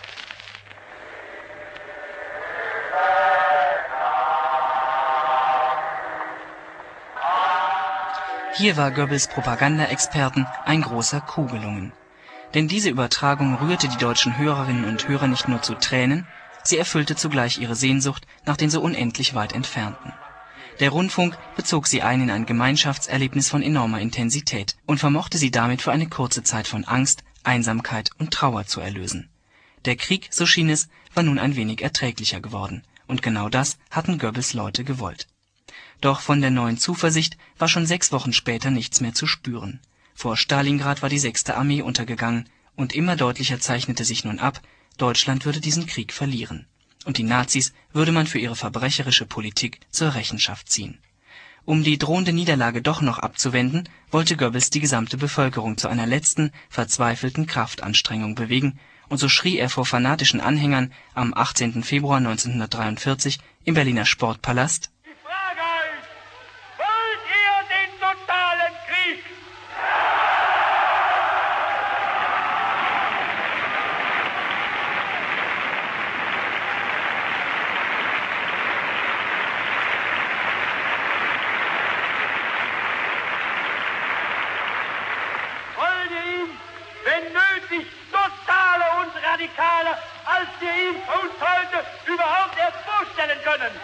Hier war Goebbels Propagandaexperten ein großer Coup gelungen. Denn diese Übertragung rührte die deutschen Hörerinnen und Hörer nicht nur zu Tränen, sie erfüllte zugleich ihre Sehnsucht nach den so unendlich weit Entfernten. Der Rundfunk bezog sie ein in ein Gemeinschaftserlebnis von enormer Intensität und vermochte sie damit für eine kurze Zeit von Angst, Einsamkeit und Trauer zu erlösen. Der Krieg, so schien es, war nun ein wenig erträglicher geworden, und genau das hatten Goebbels Leute gewollt. Doch von der neuen Zuversicht war schon 6 Wochen später nichts mehr zu spüren. Vor Stalingrad war die 6. Armee untergegangen, und immer deutlicher zeichnete sich nun ab, Deutschland würde diesen Krieg verlieren. Und die Nazis würde man für ihre verbrecherische Politik zur Rechenschaft ziehen. Um die drohende Niederlage doch noch abzuwenden, wollte Goebbels die gesamte Bevölkerung zu einer letzten, verzweifelten Kraftanstrengung bewegen, und so schrie er vor fanatischen Anhängern am 18. Februar 1943 im Berliner Sportpalast: Ich frage euch, wollt ihr den totalen Krieg? Wollt ihr ihn, wenn nötig, totale und radikaler, als wir ihn uns heute überhaupt erst vorstellen können?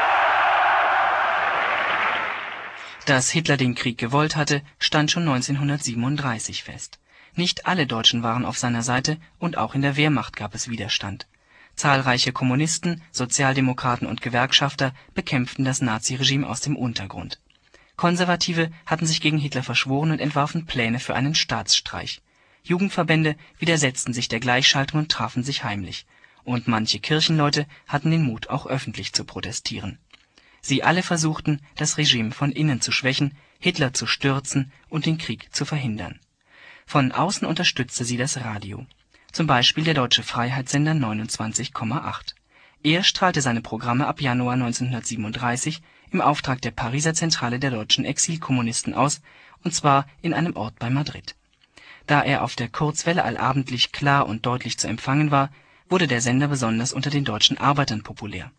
Dass Hitler den Krieg gewollt hatte, stand schon 1937 fest. Nicht alle Deutschen waren auf seiner Seite, und auch in der Wehrmacht gab es Widerstand. Zahlreiche Kommunisten, Sozialdemokraten und Gewerkschafter bekämpften das Naziregime aus dem Untergrund. Konservative hatten sich gegen Hitler verschworen und entwarfen Pläne für einen Staatsstreich. Jugendverbände widersetzten sich der Gleichschaltung und trafen sich heimlich. Und manche Kirchenleute hatten den Mut, auch öffentlich zu protestieren. Sie alle versuchten, das Regime von innen zu schwächen, Hitler zu stürzen und den Krieg zu verhindern. Von außen unterstützte sie das Radio. Zum Beispiel der deutsche Freiheitssender 29,8. Er strahlte seine Programme ab Januar 1937 im Auftrag der Pariser Zentrale der deutschen Exilkommunisten aus, und zwar in einem Ort bei Madrid. Da er auf der Kurzwelle allabendlich klar und deutlich zu empfangen war, wurde der Sender besonders unter den deutschen Arbeitern populär.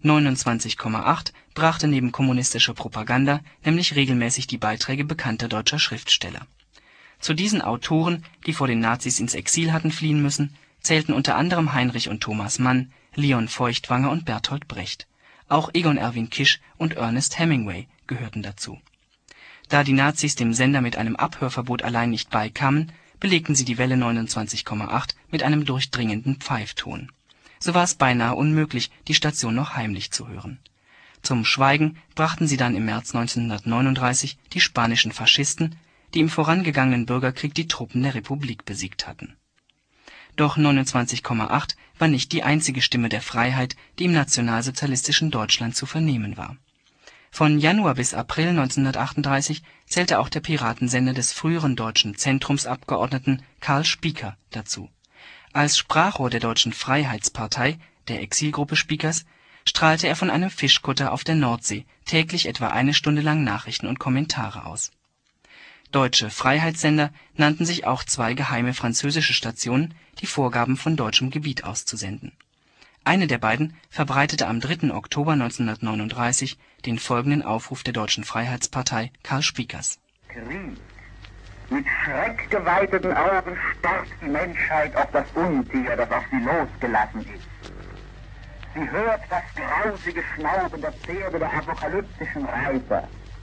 29,8 brachte neben kommunistischer Propaganda nämlich regelmäßig die Beiträge bekannter deutscher Schriftsteller. Zu diesen Autoren, die vor den Nazis ins Exil hatten fliehen müssen, zählten unter anderem Heinrich und Thomas Mann, Leon Feuchtwanger und Bertolt Brecht. Auch Egon Erwin Kisch und Ernest Hemingway gehörten dazu. Da die Nazis dem Sender mit einem Abhörverbot allein nicht beikamen, belegten sie die Welle 29,8 mit einem durchdringenden Pfeifton. So war es beinahe unmöglich, die Station noch heimlich zu hören. Zum Schweigen brachten sie dann im März 1939 die spanischen Faschisten, die im vorangegangenen Bürgerkrieg die Truppen der Republik besiegt hatten. Doch 29,8 war nicht die einzige Stimme der Freiheit, die im nationalsozialistischen Deutschland zu vernehmen war. Von Januar bis April 1938 zählte auch der Piratensender des früheren deutschen Zentrumsabgeordneten Karl Spieker dazu. Als Sprachrohr der Deutschen Freiheitspartei, der Exilgruppe Spiekers, strahlte er von einem Fischkutter auf der Nordsee täglich etwa 1 Stunde lang Nachrichten und Kommentare aus. Deutsche Freiheitssender nannten sich auch 2 geheime französische Stationen, die vorgaben, von deutschem Gebiet auszusenden. Eine der beiden verbreitete am 3. Oktober 1939 den folgenden Aufruf der Deutschen Freiheitspartei Karl Spiekers: Krieg. Mit schreckgeweiteten Augen starrt die Menschheit auf das Untier, das auf sie losgelassen ist. Sie hört das grausige Schnauben der Pferde der apokalyptischen Reiter.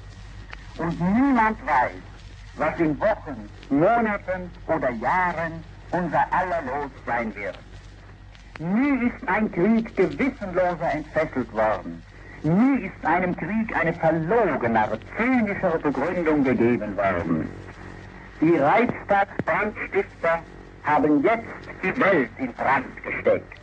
Und niemand weiß, was in Wochen, Monaten oder Jahren unser aller Los sein wird. Nie ist ein Krieg gewissenloser entfesselt worden. Nie ist einem Krieg eine verlogenere, zynischere Begründung gegeben worden. Die Reichstagsbrandstifter haben jetzt die Welt in Brand gesteckt.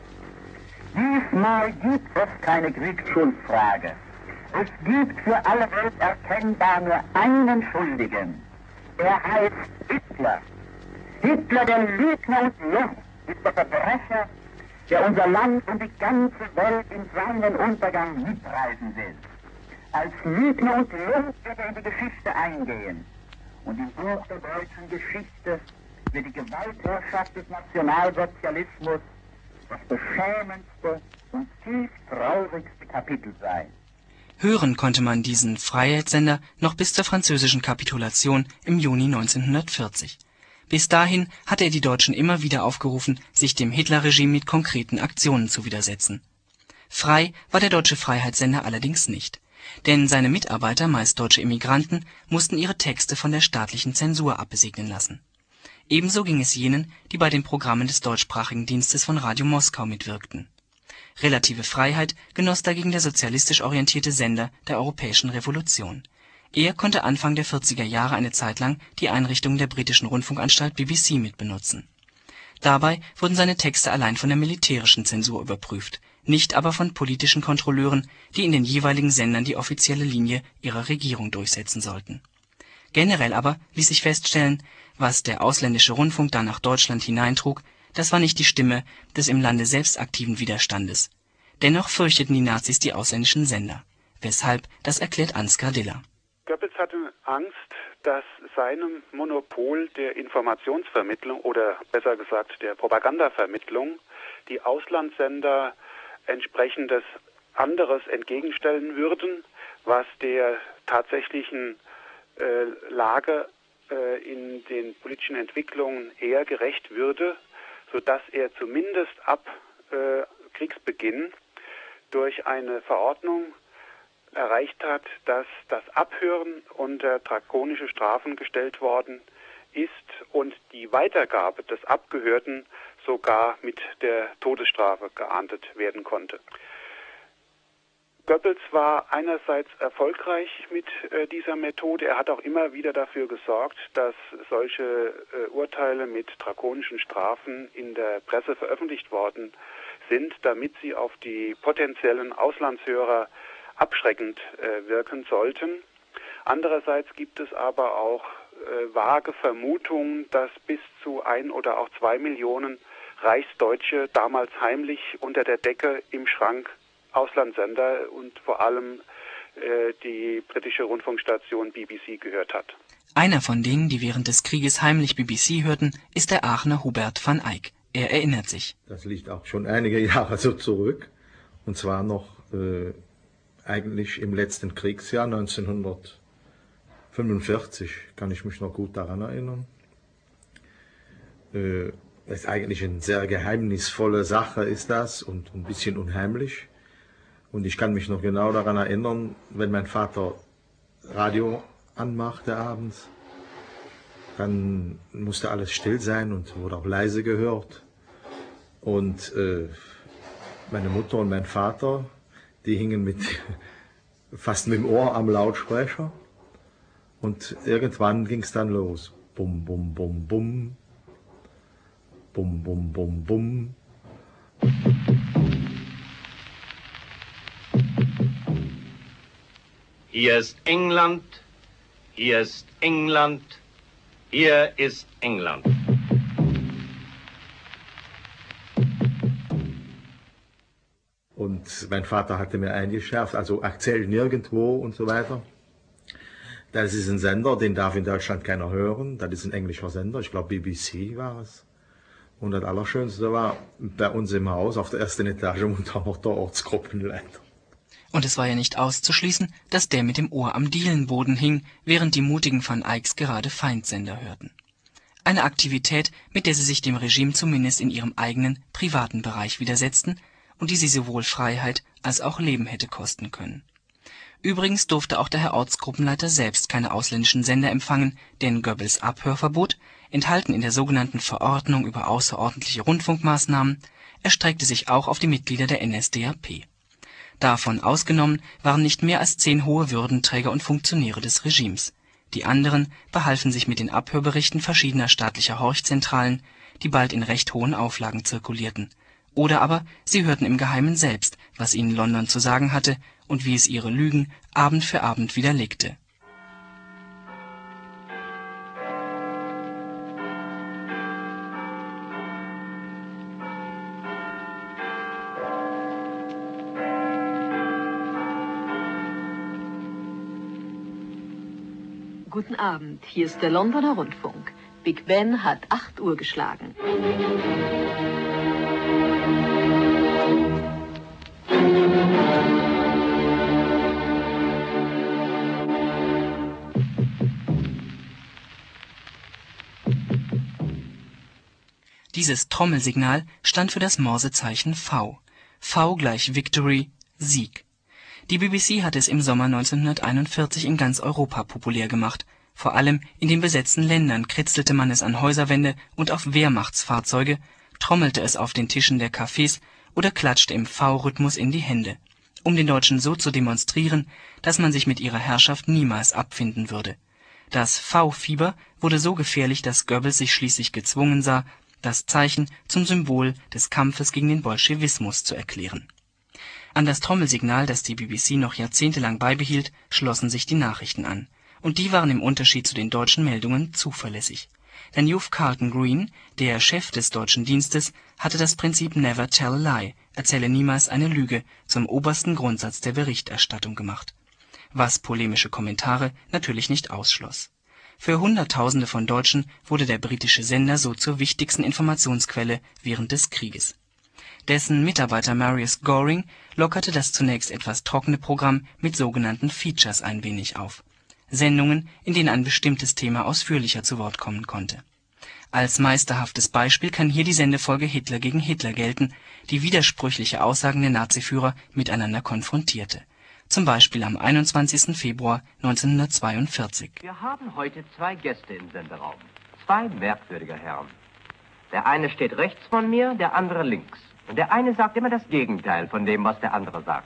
Diesmal gibt es keine Kriegsschuldfrage. Es gibt für alle Welt erkennbar nur einen Schuldigen. Er heißt Hitler. Hitler, der Lügner und Lump, ist der Verbrecher, der unser Land und die ganze Welt in seinen Untergang mitreißen will. Als Lügner und Lump wird er in die Geschichte eingehen. Und im Buch der deutschen Geschichte wird die Gewaltherrschaft des Nationalsozialismus das beschämendste und tief traurigste Kapitel sein. Hören konnte man diesen Freiheitssender noch bis zur französischen Kapitulation im Juni 1940. Bis dahin hatte er die Deutschen immer wieder aufgerufen, sich dem Hitlerregime mit konkreten Aktionen zu widersetzen. Frei war der deutsche Freiheitssender allerdings nicht. Denn seine Mitarbeiter, meist deutsche Immigranten, mussten ihre Texte von der staatlichen Zensur abbesegnen lassen. Ebenso ging es jenen, die bei den Programmen des deutschsprachigen Dienstes von Radio Moskau mitwirkten. Relative Freiheit genoss dagegen der sozialistisch orientierte Sender der Europäischen Revolution. Er konnte Anfang der 40er Jahre eine Zeit lang die Einrichtungen der britischen Rundfunkanstalt BBC mitbenutzen. Dabei wurden seine Texte allein von der militärischen Zensur überprüft, nicht aber von politischen Kontrolleuren, die in den jeweiligen Sendern die offizielle Linie ihrer Regierung durchsetzen sollten. Generell aber ließ sich feststellen, was der ausländische Rundfunk da nach Deutschland hineintrug, das war nicht die Stimme des im Lande selbst aktiven Widerstandes. Dennoch fürchteten die Nazis die ausländischen Sender. Weshalb, das erklärt Ansgar Diller. Goebbels hatte Angst, dass seinem Monopol der Informationsvermittlung oder besser gesagt der Propagandavermittlung die Auslandssender entsprechendes anderes entgegenstellen würden, was der tatsächlichen Lage in den politischen Entwicklungen eher gerecht würde, sodass er zumindest ab Kriegsbeginn durch eine Verordnung erreicht hat, dass das Abhören unter drakonische Strafen gestellt worden ist und die Weitergabe des Abgehörten sogar mit der Todesstrafe geahndet werden konnte. Goebbels war einerseits erfolgreich mit dieser Methode. Er hat auch immer wieder dafür gesorgt, dass solche Urteile mit drakonischen Strafen in der Presse veröffentlicht worden sind, damit sie auf die potenziellen Auslandshörer abschreckend wirken sollten. Andererseits gibt es aber auch vage Vermutungen, dass bis zu 1 oder auch 2 Millionen Reichsdeutsche damals heimlich unter der Decke im Schrank Auslandssender und vor allem die britische Rundfunkstation BBC gehört hat. Einer von denen, die während des Krieges heimlich BBC hörten, ist der Aachener Hubert van Eyck. Er erinnert sich. Das liegt auch schon einige Jahre so zurück. Und zwar noch eigentlich im letzten Kriegsjahr 1945, kann ich mich noch gut daran erinnern. Das ist eigentlich eine sehr geheimnisvolle Sache, ist das, und ein bisschen unheimlich. Und ich kann mich noch genau daran erinnern, wenn mein Vater Radio anmachte abends, dann musste alles still sein und wurde auch leise gehört. Und meine Mutter und mein Vater, die hingen fast mit dem Ohr am Lautsprecher. Und irgendwann ging es dann los. Bum, bum, bum, bum. Bum, bum, bum, bum. Hier ist England, hier ist England, hier ist England. Und mein Vater hatte mir eingeschärft, also erzählt nirgendwo und so weiter. Das ist ein Sender, den darf in Deutschland keiner hören. Das ist ein englischer Sender, ich glaube BBC war es. Und das Allerschönste war, bei uns im Haus auf der ersten Etage wohnt auch noch der Ortsgruppenleiter. Und es war ja nicht auszuschließen, dass der mit dem Ohr am Dielenboden hing, während die mutigen Van Eycks gerade Feindsender hörten. Eine Aktivität, mit der sie sich dem Regime zumindest in ihrem eigenen, privaten Bereich widersetzten und die sie sowohl Freiheit als auch Leben hätte kosten können. Übrigens durfte auch der Herr Ortsgruppenleiter selbst keine ausländischen Sender empfangen, denn Goebbels Abhörverbot, enthalten in der sogenannten Verordnung über außerordentliche Rundfunkmaßnahmen, erstreckte sich auch auf die Mitglieder der NSDAP. Davon ausgenommen waren nicht mehr als 10 hohe Würdenträger und Funktionäre des Regimes. Die anderen behalfen sich mit den Abhörberichten verschiedener staatlicher Horchzentralen, die bald in recht hohen Auflagen zirkulierten. Oder aber sie hörten im Geheimen selbst, was ihnen London zu sagen hatte und wie es ihre Lügen Abend für Abend widerlegte. Guten Abend, hier ist der Londoner Rundfunk. Big Ben hat 8 Uhr geschlagen. Dieses Trommelsignal stand für das Morsezeichen V. V gleich Victory, Sieg. Die BBC hat es im Sommer 1941 in ganz Europa populär gemacht. Vor allem in den besetzten Ländern kritzelte man es an Häuserwände und auf Wehrmachtsfahrzeuge, trommelte es auf den Tischen der Cafés oder klatschte im V-Rhythmus in die Hände, um den Deutschen so zu demonstrieren, dass man sich mit ihrer Herrschaft niemals abfinden würde. Das V-Fieber wurde so gefährlich, dass Goebbels sich schließlich gezwungen sah, das Zeichen zum Symbol des Kampfes gegen den Bolschewismus zu erklären. An das Trommelsignal, das die BBC noch jahrzehntelang beibehielt, schlossen sich die Nachrichten an. Und die waren im Unterschied zu den deutschen Meldungen zuverlässig. Denn Youth Carlton Green, der Chef des deutschen Dienstes, hatte das Prinzip Never Tell a Lie, erzähle niemals eine Lüge, zum obersten Grundsatz der Berichterstattung gemacht. Was polemische Kommentare natürlich nicht ausschloss. Für Hunderttausende von Deutschen wurde der britische Sender so zur wichtigsten Informationsquelle während des Krieges. Dessen Mitarbeiter Marius Goring lockerte das zunächst etwas trockene Programm mit sogenannten Features ein wenig auf. Sendungen, in denen ein bestimmtes Thema ausführlicher zu Wort kommen konnte. Als meisterhaftes Beispiel kann hier die Sendefolge Hitler gegen Hitler gelten, die widersprüchliche Aussagen der Naziführer miteinander konfrontierte. Zum Beispiel am 21. Februar 1942. Wir haben heute 2 Gäste im Senderaum. 2 merkwürdige Herren. Der eine steht rechts von mir, der andere links. Und der eine sagt immer das Gegenteil von dem, was der andere sagt.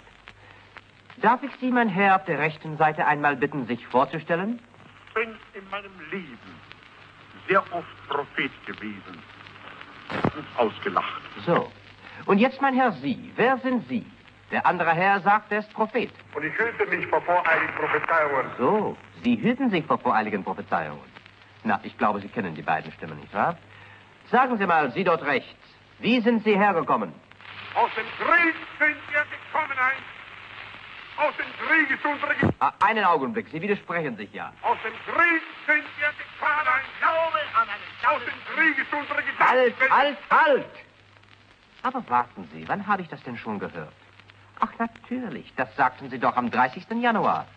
Darf ich Sie, mein Herr, auf der rechten Seite einmal bitten, sich vorzustellen? Ich bin in meinem Leben sehr oft Prophet gewesen und ausgelacht. So. Und jetzt, mein Herr, Sie. Wer sind Sie? Der andere Herr sagt, er ist Prophet. Und ich hüte mich vor voreiligen Prophezeiungen. So, Sie hüten sich vor voreiligen Prophezeiungen. Na, ich glaube, Sie kennen die beiden Stimmen, nicht wahr? Sagen Sie mal, Sie dort rechts. Wie sind Sie hergekommen? Aus dem Krieg sind wir gekommen, Aus dem Krieg ist unsere... Einen Augenblick, Sie widersprechen sich ja. Aus dem Krieg sind wir gekommen, Glaube an einen... Aus dem Krieg ist unsere Gedanken... Halt! Aber warten Sie, wann habe ich das denn schon gehört? Ach, natürlich, das sagten Sie doch am 30. Januar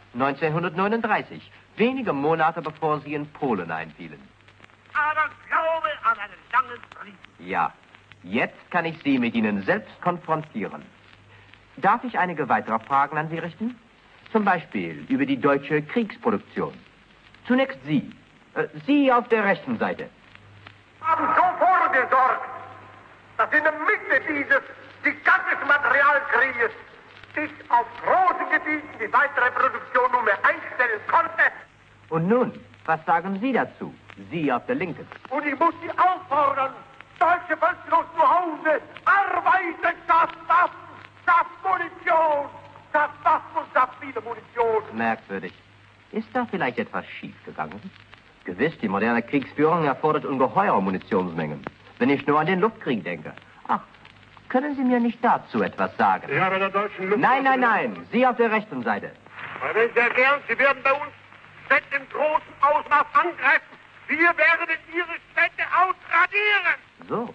1939, wenige Monate bevor Sie in Polen einfielen. Aber Glaube an einen langen Krieg. Ja, jetzt kann ich Sie mit Ihnen selbst konfrontieren. Darf ich einige weitere Fragen an Sie richten? Zum Beispiel über die deutsche Kriegsproduktion. Zunächst Sie. Sie auf der rechten Seite. Haben so vorgesorgt, dass in der Mitte dieses gigantischen Materialkrieges sich auf großen Gebieten die weitere Produktion nur mehr einstellen konnte. Und nun, was sagen Sie dazu? Sie auf der linken. Und ich muss Sie auffordern, deutsche Völker zu Hause, arbeiten, schafft Waffen, schafft Munition, schafft Waffen und schafft viele Munition. Merkwürdig. Ist da vielleicht etwas schiefgegangen? Gewiss, die moderne Kriegsführung erfordert ungeheure Munitionsmengen. Wenn ich nur an den Luftkrieg denke. Ach, können Sie mir nicht dazu etwas sagen? Ja, bei der deutschen Luftwaffe... Nein. Sie auf der rechten Seite. Wenn sehr gern, Sie werden bei uns Städte im großen Ausmaß angreifen. Wir werden Ihre Städte ausradieren. So.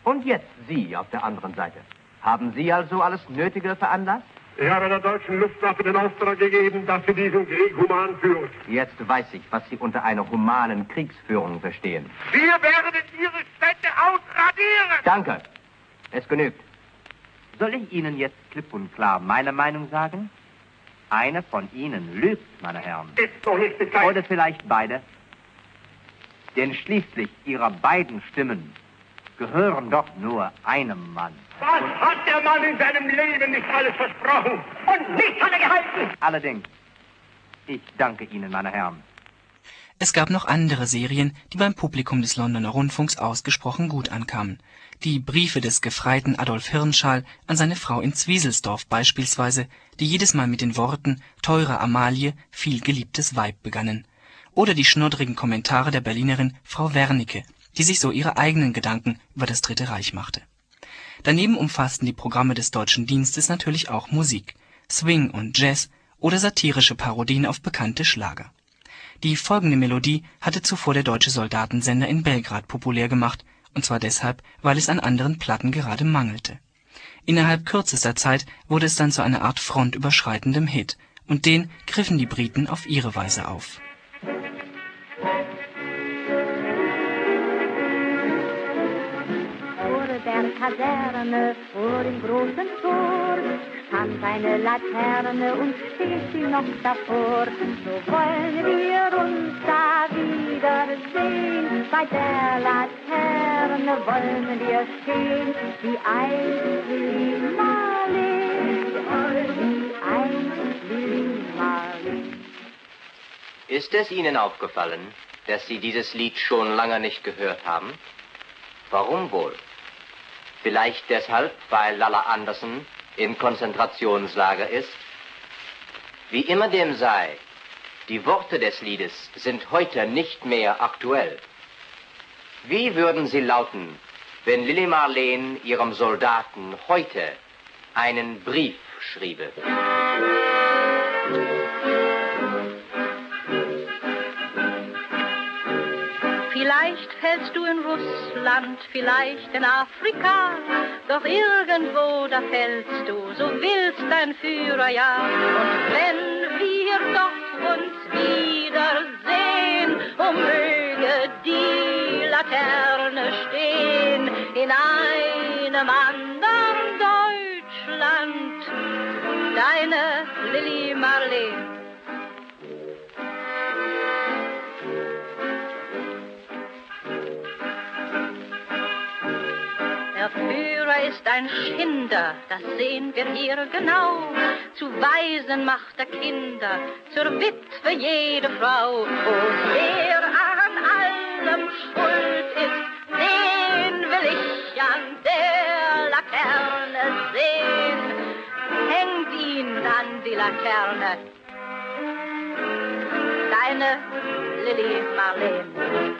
Und jetzt Sie auf der anderen Seite. Haben Sie also alles Nötige veranlasst? Ich habe der deutschen Luftwaffe den Auftrag gegeben, dass sie diesen Krieg human führt. Jetzt weiß ich, was Sie unter einer humanen Kriegsführung verstehen. Wir werden Ihre Städte ausradieren! Danke. Es genügt. Soll ich Ihnen jetzt klipp und klar meine Meinung sagen? Eine von Ihnen lügt, meine Herren. Ist doch nicht die Zeit. Oder vielleicht beide. Denn schließlich Ihrer beiden Stimmen gehören doch nur einem Mann. Was hat der Mann in seinem Leben nicht alles versprochen? Und nichts hat er gehalten! Allerdings. Ich danke Ihnen, meine Herren. Es gab noch andere Serien, die beim Publikum des Londoner Rundfunks ausgesprochen gut ankamen. Die Briefe des Gefreiten Adolf Hirnschall an seine Frau in Zwieselsdorf beispielsweise, die jedes Mal mit den Worten »Teure Amalie, viel geliebtes Weib« begannen. Oder die schnoddrigen Kommentare der Berlinerin Frau Wernicke, die sich so ihre eigenen Gedanken über das Dritte Reich machte. Daneben umfassten die Programme des Deutschen Dienstes natürlich auch Musik, Swing und Jazz oder satirische Parodien auf bekannte Schlager. Die folgende Melodie hatte zuvor der Deutsche Soldatensender in Belgrad populär gemacht, und zwar deshalb, weil es an anderen Platten gerade mangelte. Innerhalb kürzester Zeit wurde es dann zu einer Art frontüberschreitendem Hit, und den griffen die Briten auf ihre Weise auf. Der Kaserne vor dem großen Tor stand eine Laterne und steht sie noch davor. So wollen wir uns da wiedersehen, bei der Laterne wollen wir stehen, wie einst Lili Marleen, wie einst Lili Marleen. Ist es Ihnen aufgefallen, dass Sie dieses Lied schon lange nicht gehört haben? Warum wohl? Vielleicht deshalb, weil Lalla Anderson im Konzentrationslager ist? Wie immer dem sei, die Worte des Liedes sind heute nicht mehr aktuell. Wie würden sie lauten, wenn Lili Marleen ihrem Soldaten heute einen Brief schriebe? Vielleicht fällst du in Russland, vielleicht in Afrika, doch irgendwo da fällst du, so willst dein Führer ja. Und wenn wir dort uns wiedersehen, oh möge die Laterne stehen in einem anderen Deutschland, deine Lili Marleen. Der Führer ist ein Schinder, das sehen wir hier genau. Zu Waisen macht er Kinder, zur Witwe jede Frau. Und wer an allem schuld ist, den will ich an der Laterne sehen. Hängt ihn an die Laterne, deine Lili Marleen.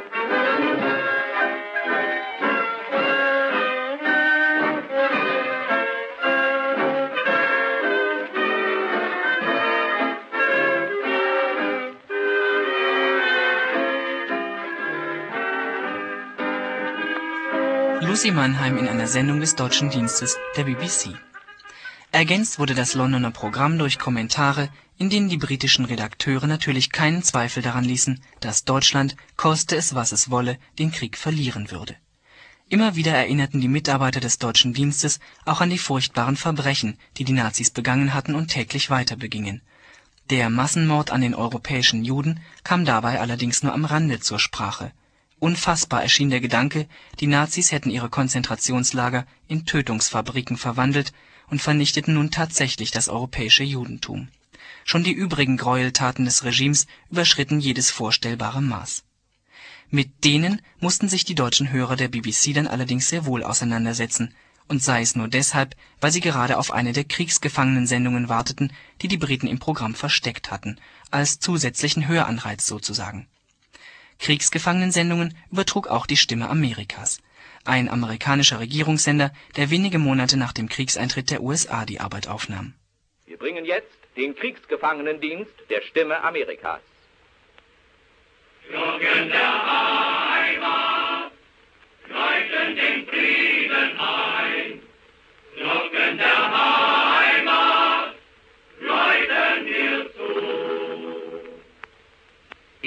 Lucy Mannheim in einer Sendung des Deutschen Dienstes der BBC. Ergänzt wurde das Londoner Programm durch Kommentare, in denen die britischen Redakteure natürlich keinen Zweifel daran ließen, dass Deutschland, koste es was es wolle, den Krieg verlieren würde. Immer wieder erinnerten die Mitarbeiter des Deutschen Dienstes auch an die furchtbaren Verbrechen, die die Nazis begangen hatten und täglich weiter begingen. Der Massenmord an den europäischen Juden kam dabei allerdings nur am Rande zur Sprache. Unfassbar erschien der Gedanke, die Nazis hätten ihre Konzentrationslager in Tötungsfabriken verwandelt und vernichteten nun tatsächlich das europäische Judentum. Schon die übrigen Gräueltaten des Regimes überschritten jedes vorstellbare Maß. Mit denen mussten sich die deutschen Hörer der BBC dann allerdings sehr wohl auseinandersetzen, und sei es nur deshalb, weil sie gerade auf eine der Kriegsgefangenensendungen warteten, die die Briten im Programm versteckt hatten, als zusätzlichen Höranreiz sozusagen. Kriegsgefangenensendungen übertrug auch die Stimme Amerikas, ein amerikanischer Regierungssender, der wenige Monate nach dem Kriegseintritt der USA die Arbeit aufnahm. Wir bringen jetzt den Kriegsgefangenendienst der Stimme Amerikas. Jungen der Heimat, leiten den Krieg.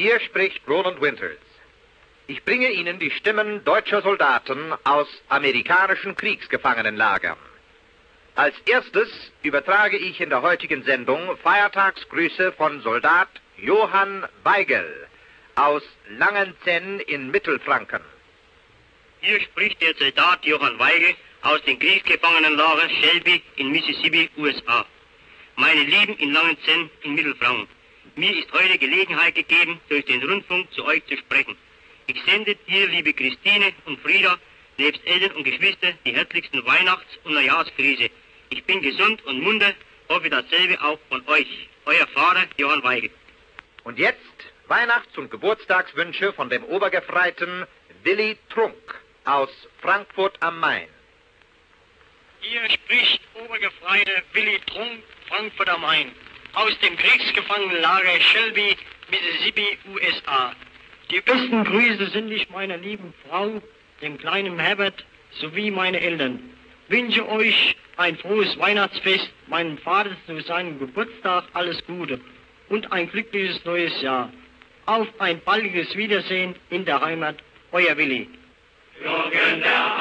Hier spricht Roland Winters. Ich bringe Ihnen die Stimmen deutscher Soldaten aus amerikanischen Kriegsgefangenenlagern. Als erstes übertrage ich in der heutigen Sendung Feiertagsgrüße von Soldat Johann Weigel aus Langenzenn in Mittelfranken. Hier spricht der Soldat Johann Weigel aus den Kriegsgefangenenlager Shelby in Mississippi, USA. Meine Lieben in Langenzenn in Mittelfranken, mir ist heute Gelegenheit gegeben, durch den Rundfunk zu euch zu sprechen. Ich sende dir, liebe Christine und Frieda, nebst Eltern und Geschwister, die herzlichsten Weihnachts- und Neujahrsgrüße. Ich bin gesund und munter, hoffe dasselbe auch von euch. Euer Vater, Johann Weigel. Und jetzt Weihnachts- und Geburtstagswünsche von dem Obergefreiten Willi Trunk aus Frankfurt am Main. Hier spricht Obergefreiter Willi Trunk, Frankfurt am Main, aus dem Kriegsgefangenenlager Shelby, Mississippi, USA. Die besten Grüße sende ich meiner lieben Frau, dem kleinen Herbert, sowie meine Eltern. Wünsche euch ein frohes Weihnachtsfest, meinem Vater zu seinem Geburtstag alles Gute und ein glückliches neues Jahr. Auf ein baldiges Wiedersehen in der Heimat, euer Willi. Glocken der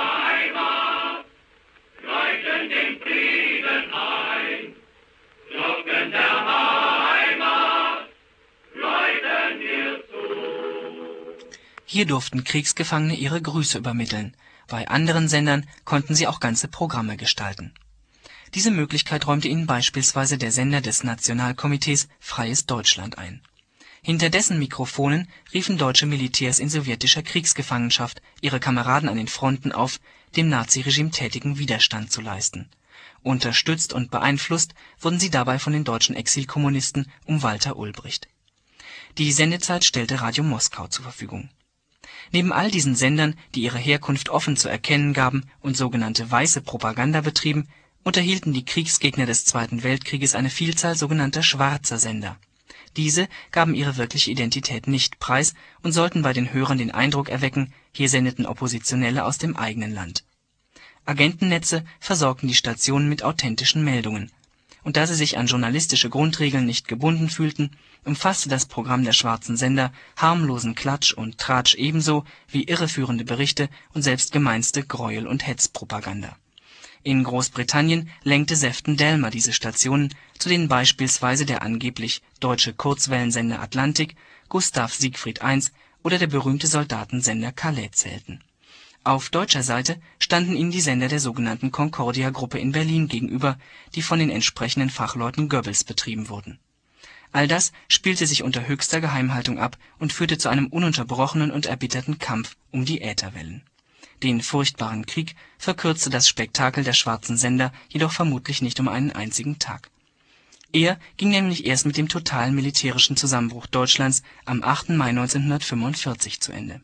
Heimat läuten den Frieden ein. Glocken der Heimat läuten dir zu. Hier durften Kriegsgefangene ihre Grüße übermitteln. Bei anderen Sendern konnten sie auch ganze Programme gestalten. Diese Möglichkeit räumte ihnen beispielsweise der Sender des Nationalkomitees Freies Deutschland ein. Hinter dessen Mikrofonen riefen deutsche Militärs in sowjetischer Kriegsgefangenschaft ihre Kameraden an den Fronten auf, dem Naziregime tätigen Widerstand zu leisten. Unterstützt und beeinflusst wurden sie dabei von den deutschen Exilkommunisten um Walter Ulbricht. Die Sendezeit stellte Radio Moskau zur Verfügung. Neben all diesen Sendern, die ihre Herkunft offen zu erkennen gaben und sogenannte weiße Propaganda betrieben, unterhielten die Kriegsgegner des Zweiten Weltkrieges eine Vielzahl sogenannter schwarzer Sender. Diese gaben ihre wirkliche Identität nicht preis und sollten bei den Hörern den Eindruck erwecken, hier sendeten Oppositionelle aus dem eigenen Land. Agentennetze versorgten die Stationen mit authentischen Meldungen. Und da sie sich an journalistische Grundregeln nicht gebunden fühlten, umfasste das Programm der schwarzen Sender harmlosen Klatsch und Tratsch ebenso wie irreführende Berichte und selbst gemeinste Gräuel- und Hetzpropaganda. In Großbritannien lenkte Sefton Delmer diese Stationen, zu denen beispielsweise der angeblich deutsche Kurzwellensender Atlantik, Gustav Siegfried I oder der berühmte Soldatensender Calais zählten. Auf deutscher Seite standen ihnen die Sender der sogenannten Concordia-Gruppe in Berlin gegenüber, die von den entsprechenden Fachleuten Goebbels betrieben wurden. All das spielte sich unter höchster Geheimhaltung ab und führte zu einem ununterbrochenen und erbitterten Kampf um die Ätherwellen. Den furchtbaren Krieg verkürzte das Spektakel der schwarzen Sender jedoch vermutlich nicht um einen einzigen Tag. Er ging nämlich erst mit dem totalen militärischen Zusammenbruch Deutschlands am 8. Mai 1945 zu Ende.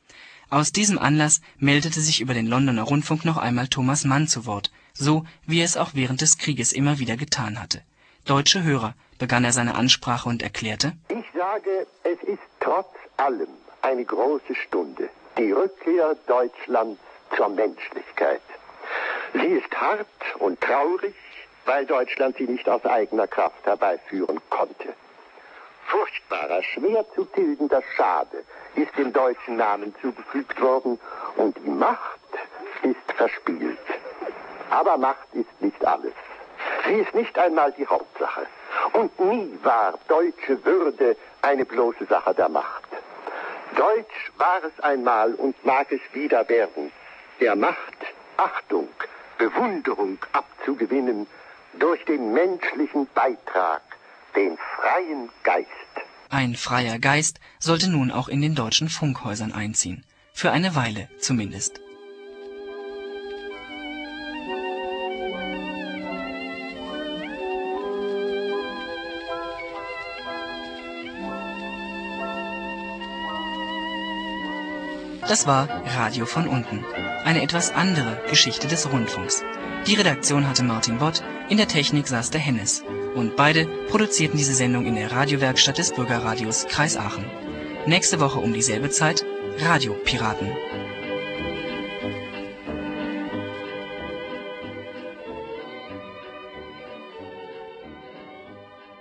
Aus diesem Anlass meldete sich über den Londoner Rundfunk noch einmal Thomas Mann zu Wort, so wie er es auch während des Krieges immer wieder getan hatte. Deutsche Hörer, begann er seine Ansprache und erklärte: Ich sage, es ist trotz allem eine große Stunde, die Rückkehr Deutschlands zur Menschlichkeit. Sie ist hart und traurig, weil Deutschland sie nicht aus eigener Kraft herbeiführen konnte. Furchtbarer, schwer zu tilgender Schade ist dem deutschen Namen zugefügt worden und die Macht ist verspielt. Aber Macht ist nicht alles. Sie ist nicht einmal die Hauptsache. Und nie war deutsche Würde eine bloße Sache der Macht. Deutsch war es einmal und mag es wieder werden, der Macht Achtung, Bewunderung abzugewinnen durch den menschlichen Beitrag, den freien Geist. Ein freier Geist sollte nun auch in den deutschen Funkhäusern einziehen. Für eine Weile zumindest. Das war Radio von unten. Eine etwas andere Geschichte des Rundfunks. Die Redaktion hatte Martin Bott, in der Technik saß der Hennes. Und beide produzierten diese Sendung in der Radiowerkstatt des Bürgerradios Kreis Aachen. Nächste Woche um dieselbe Zeit Radio Piraten.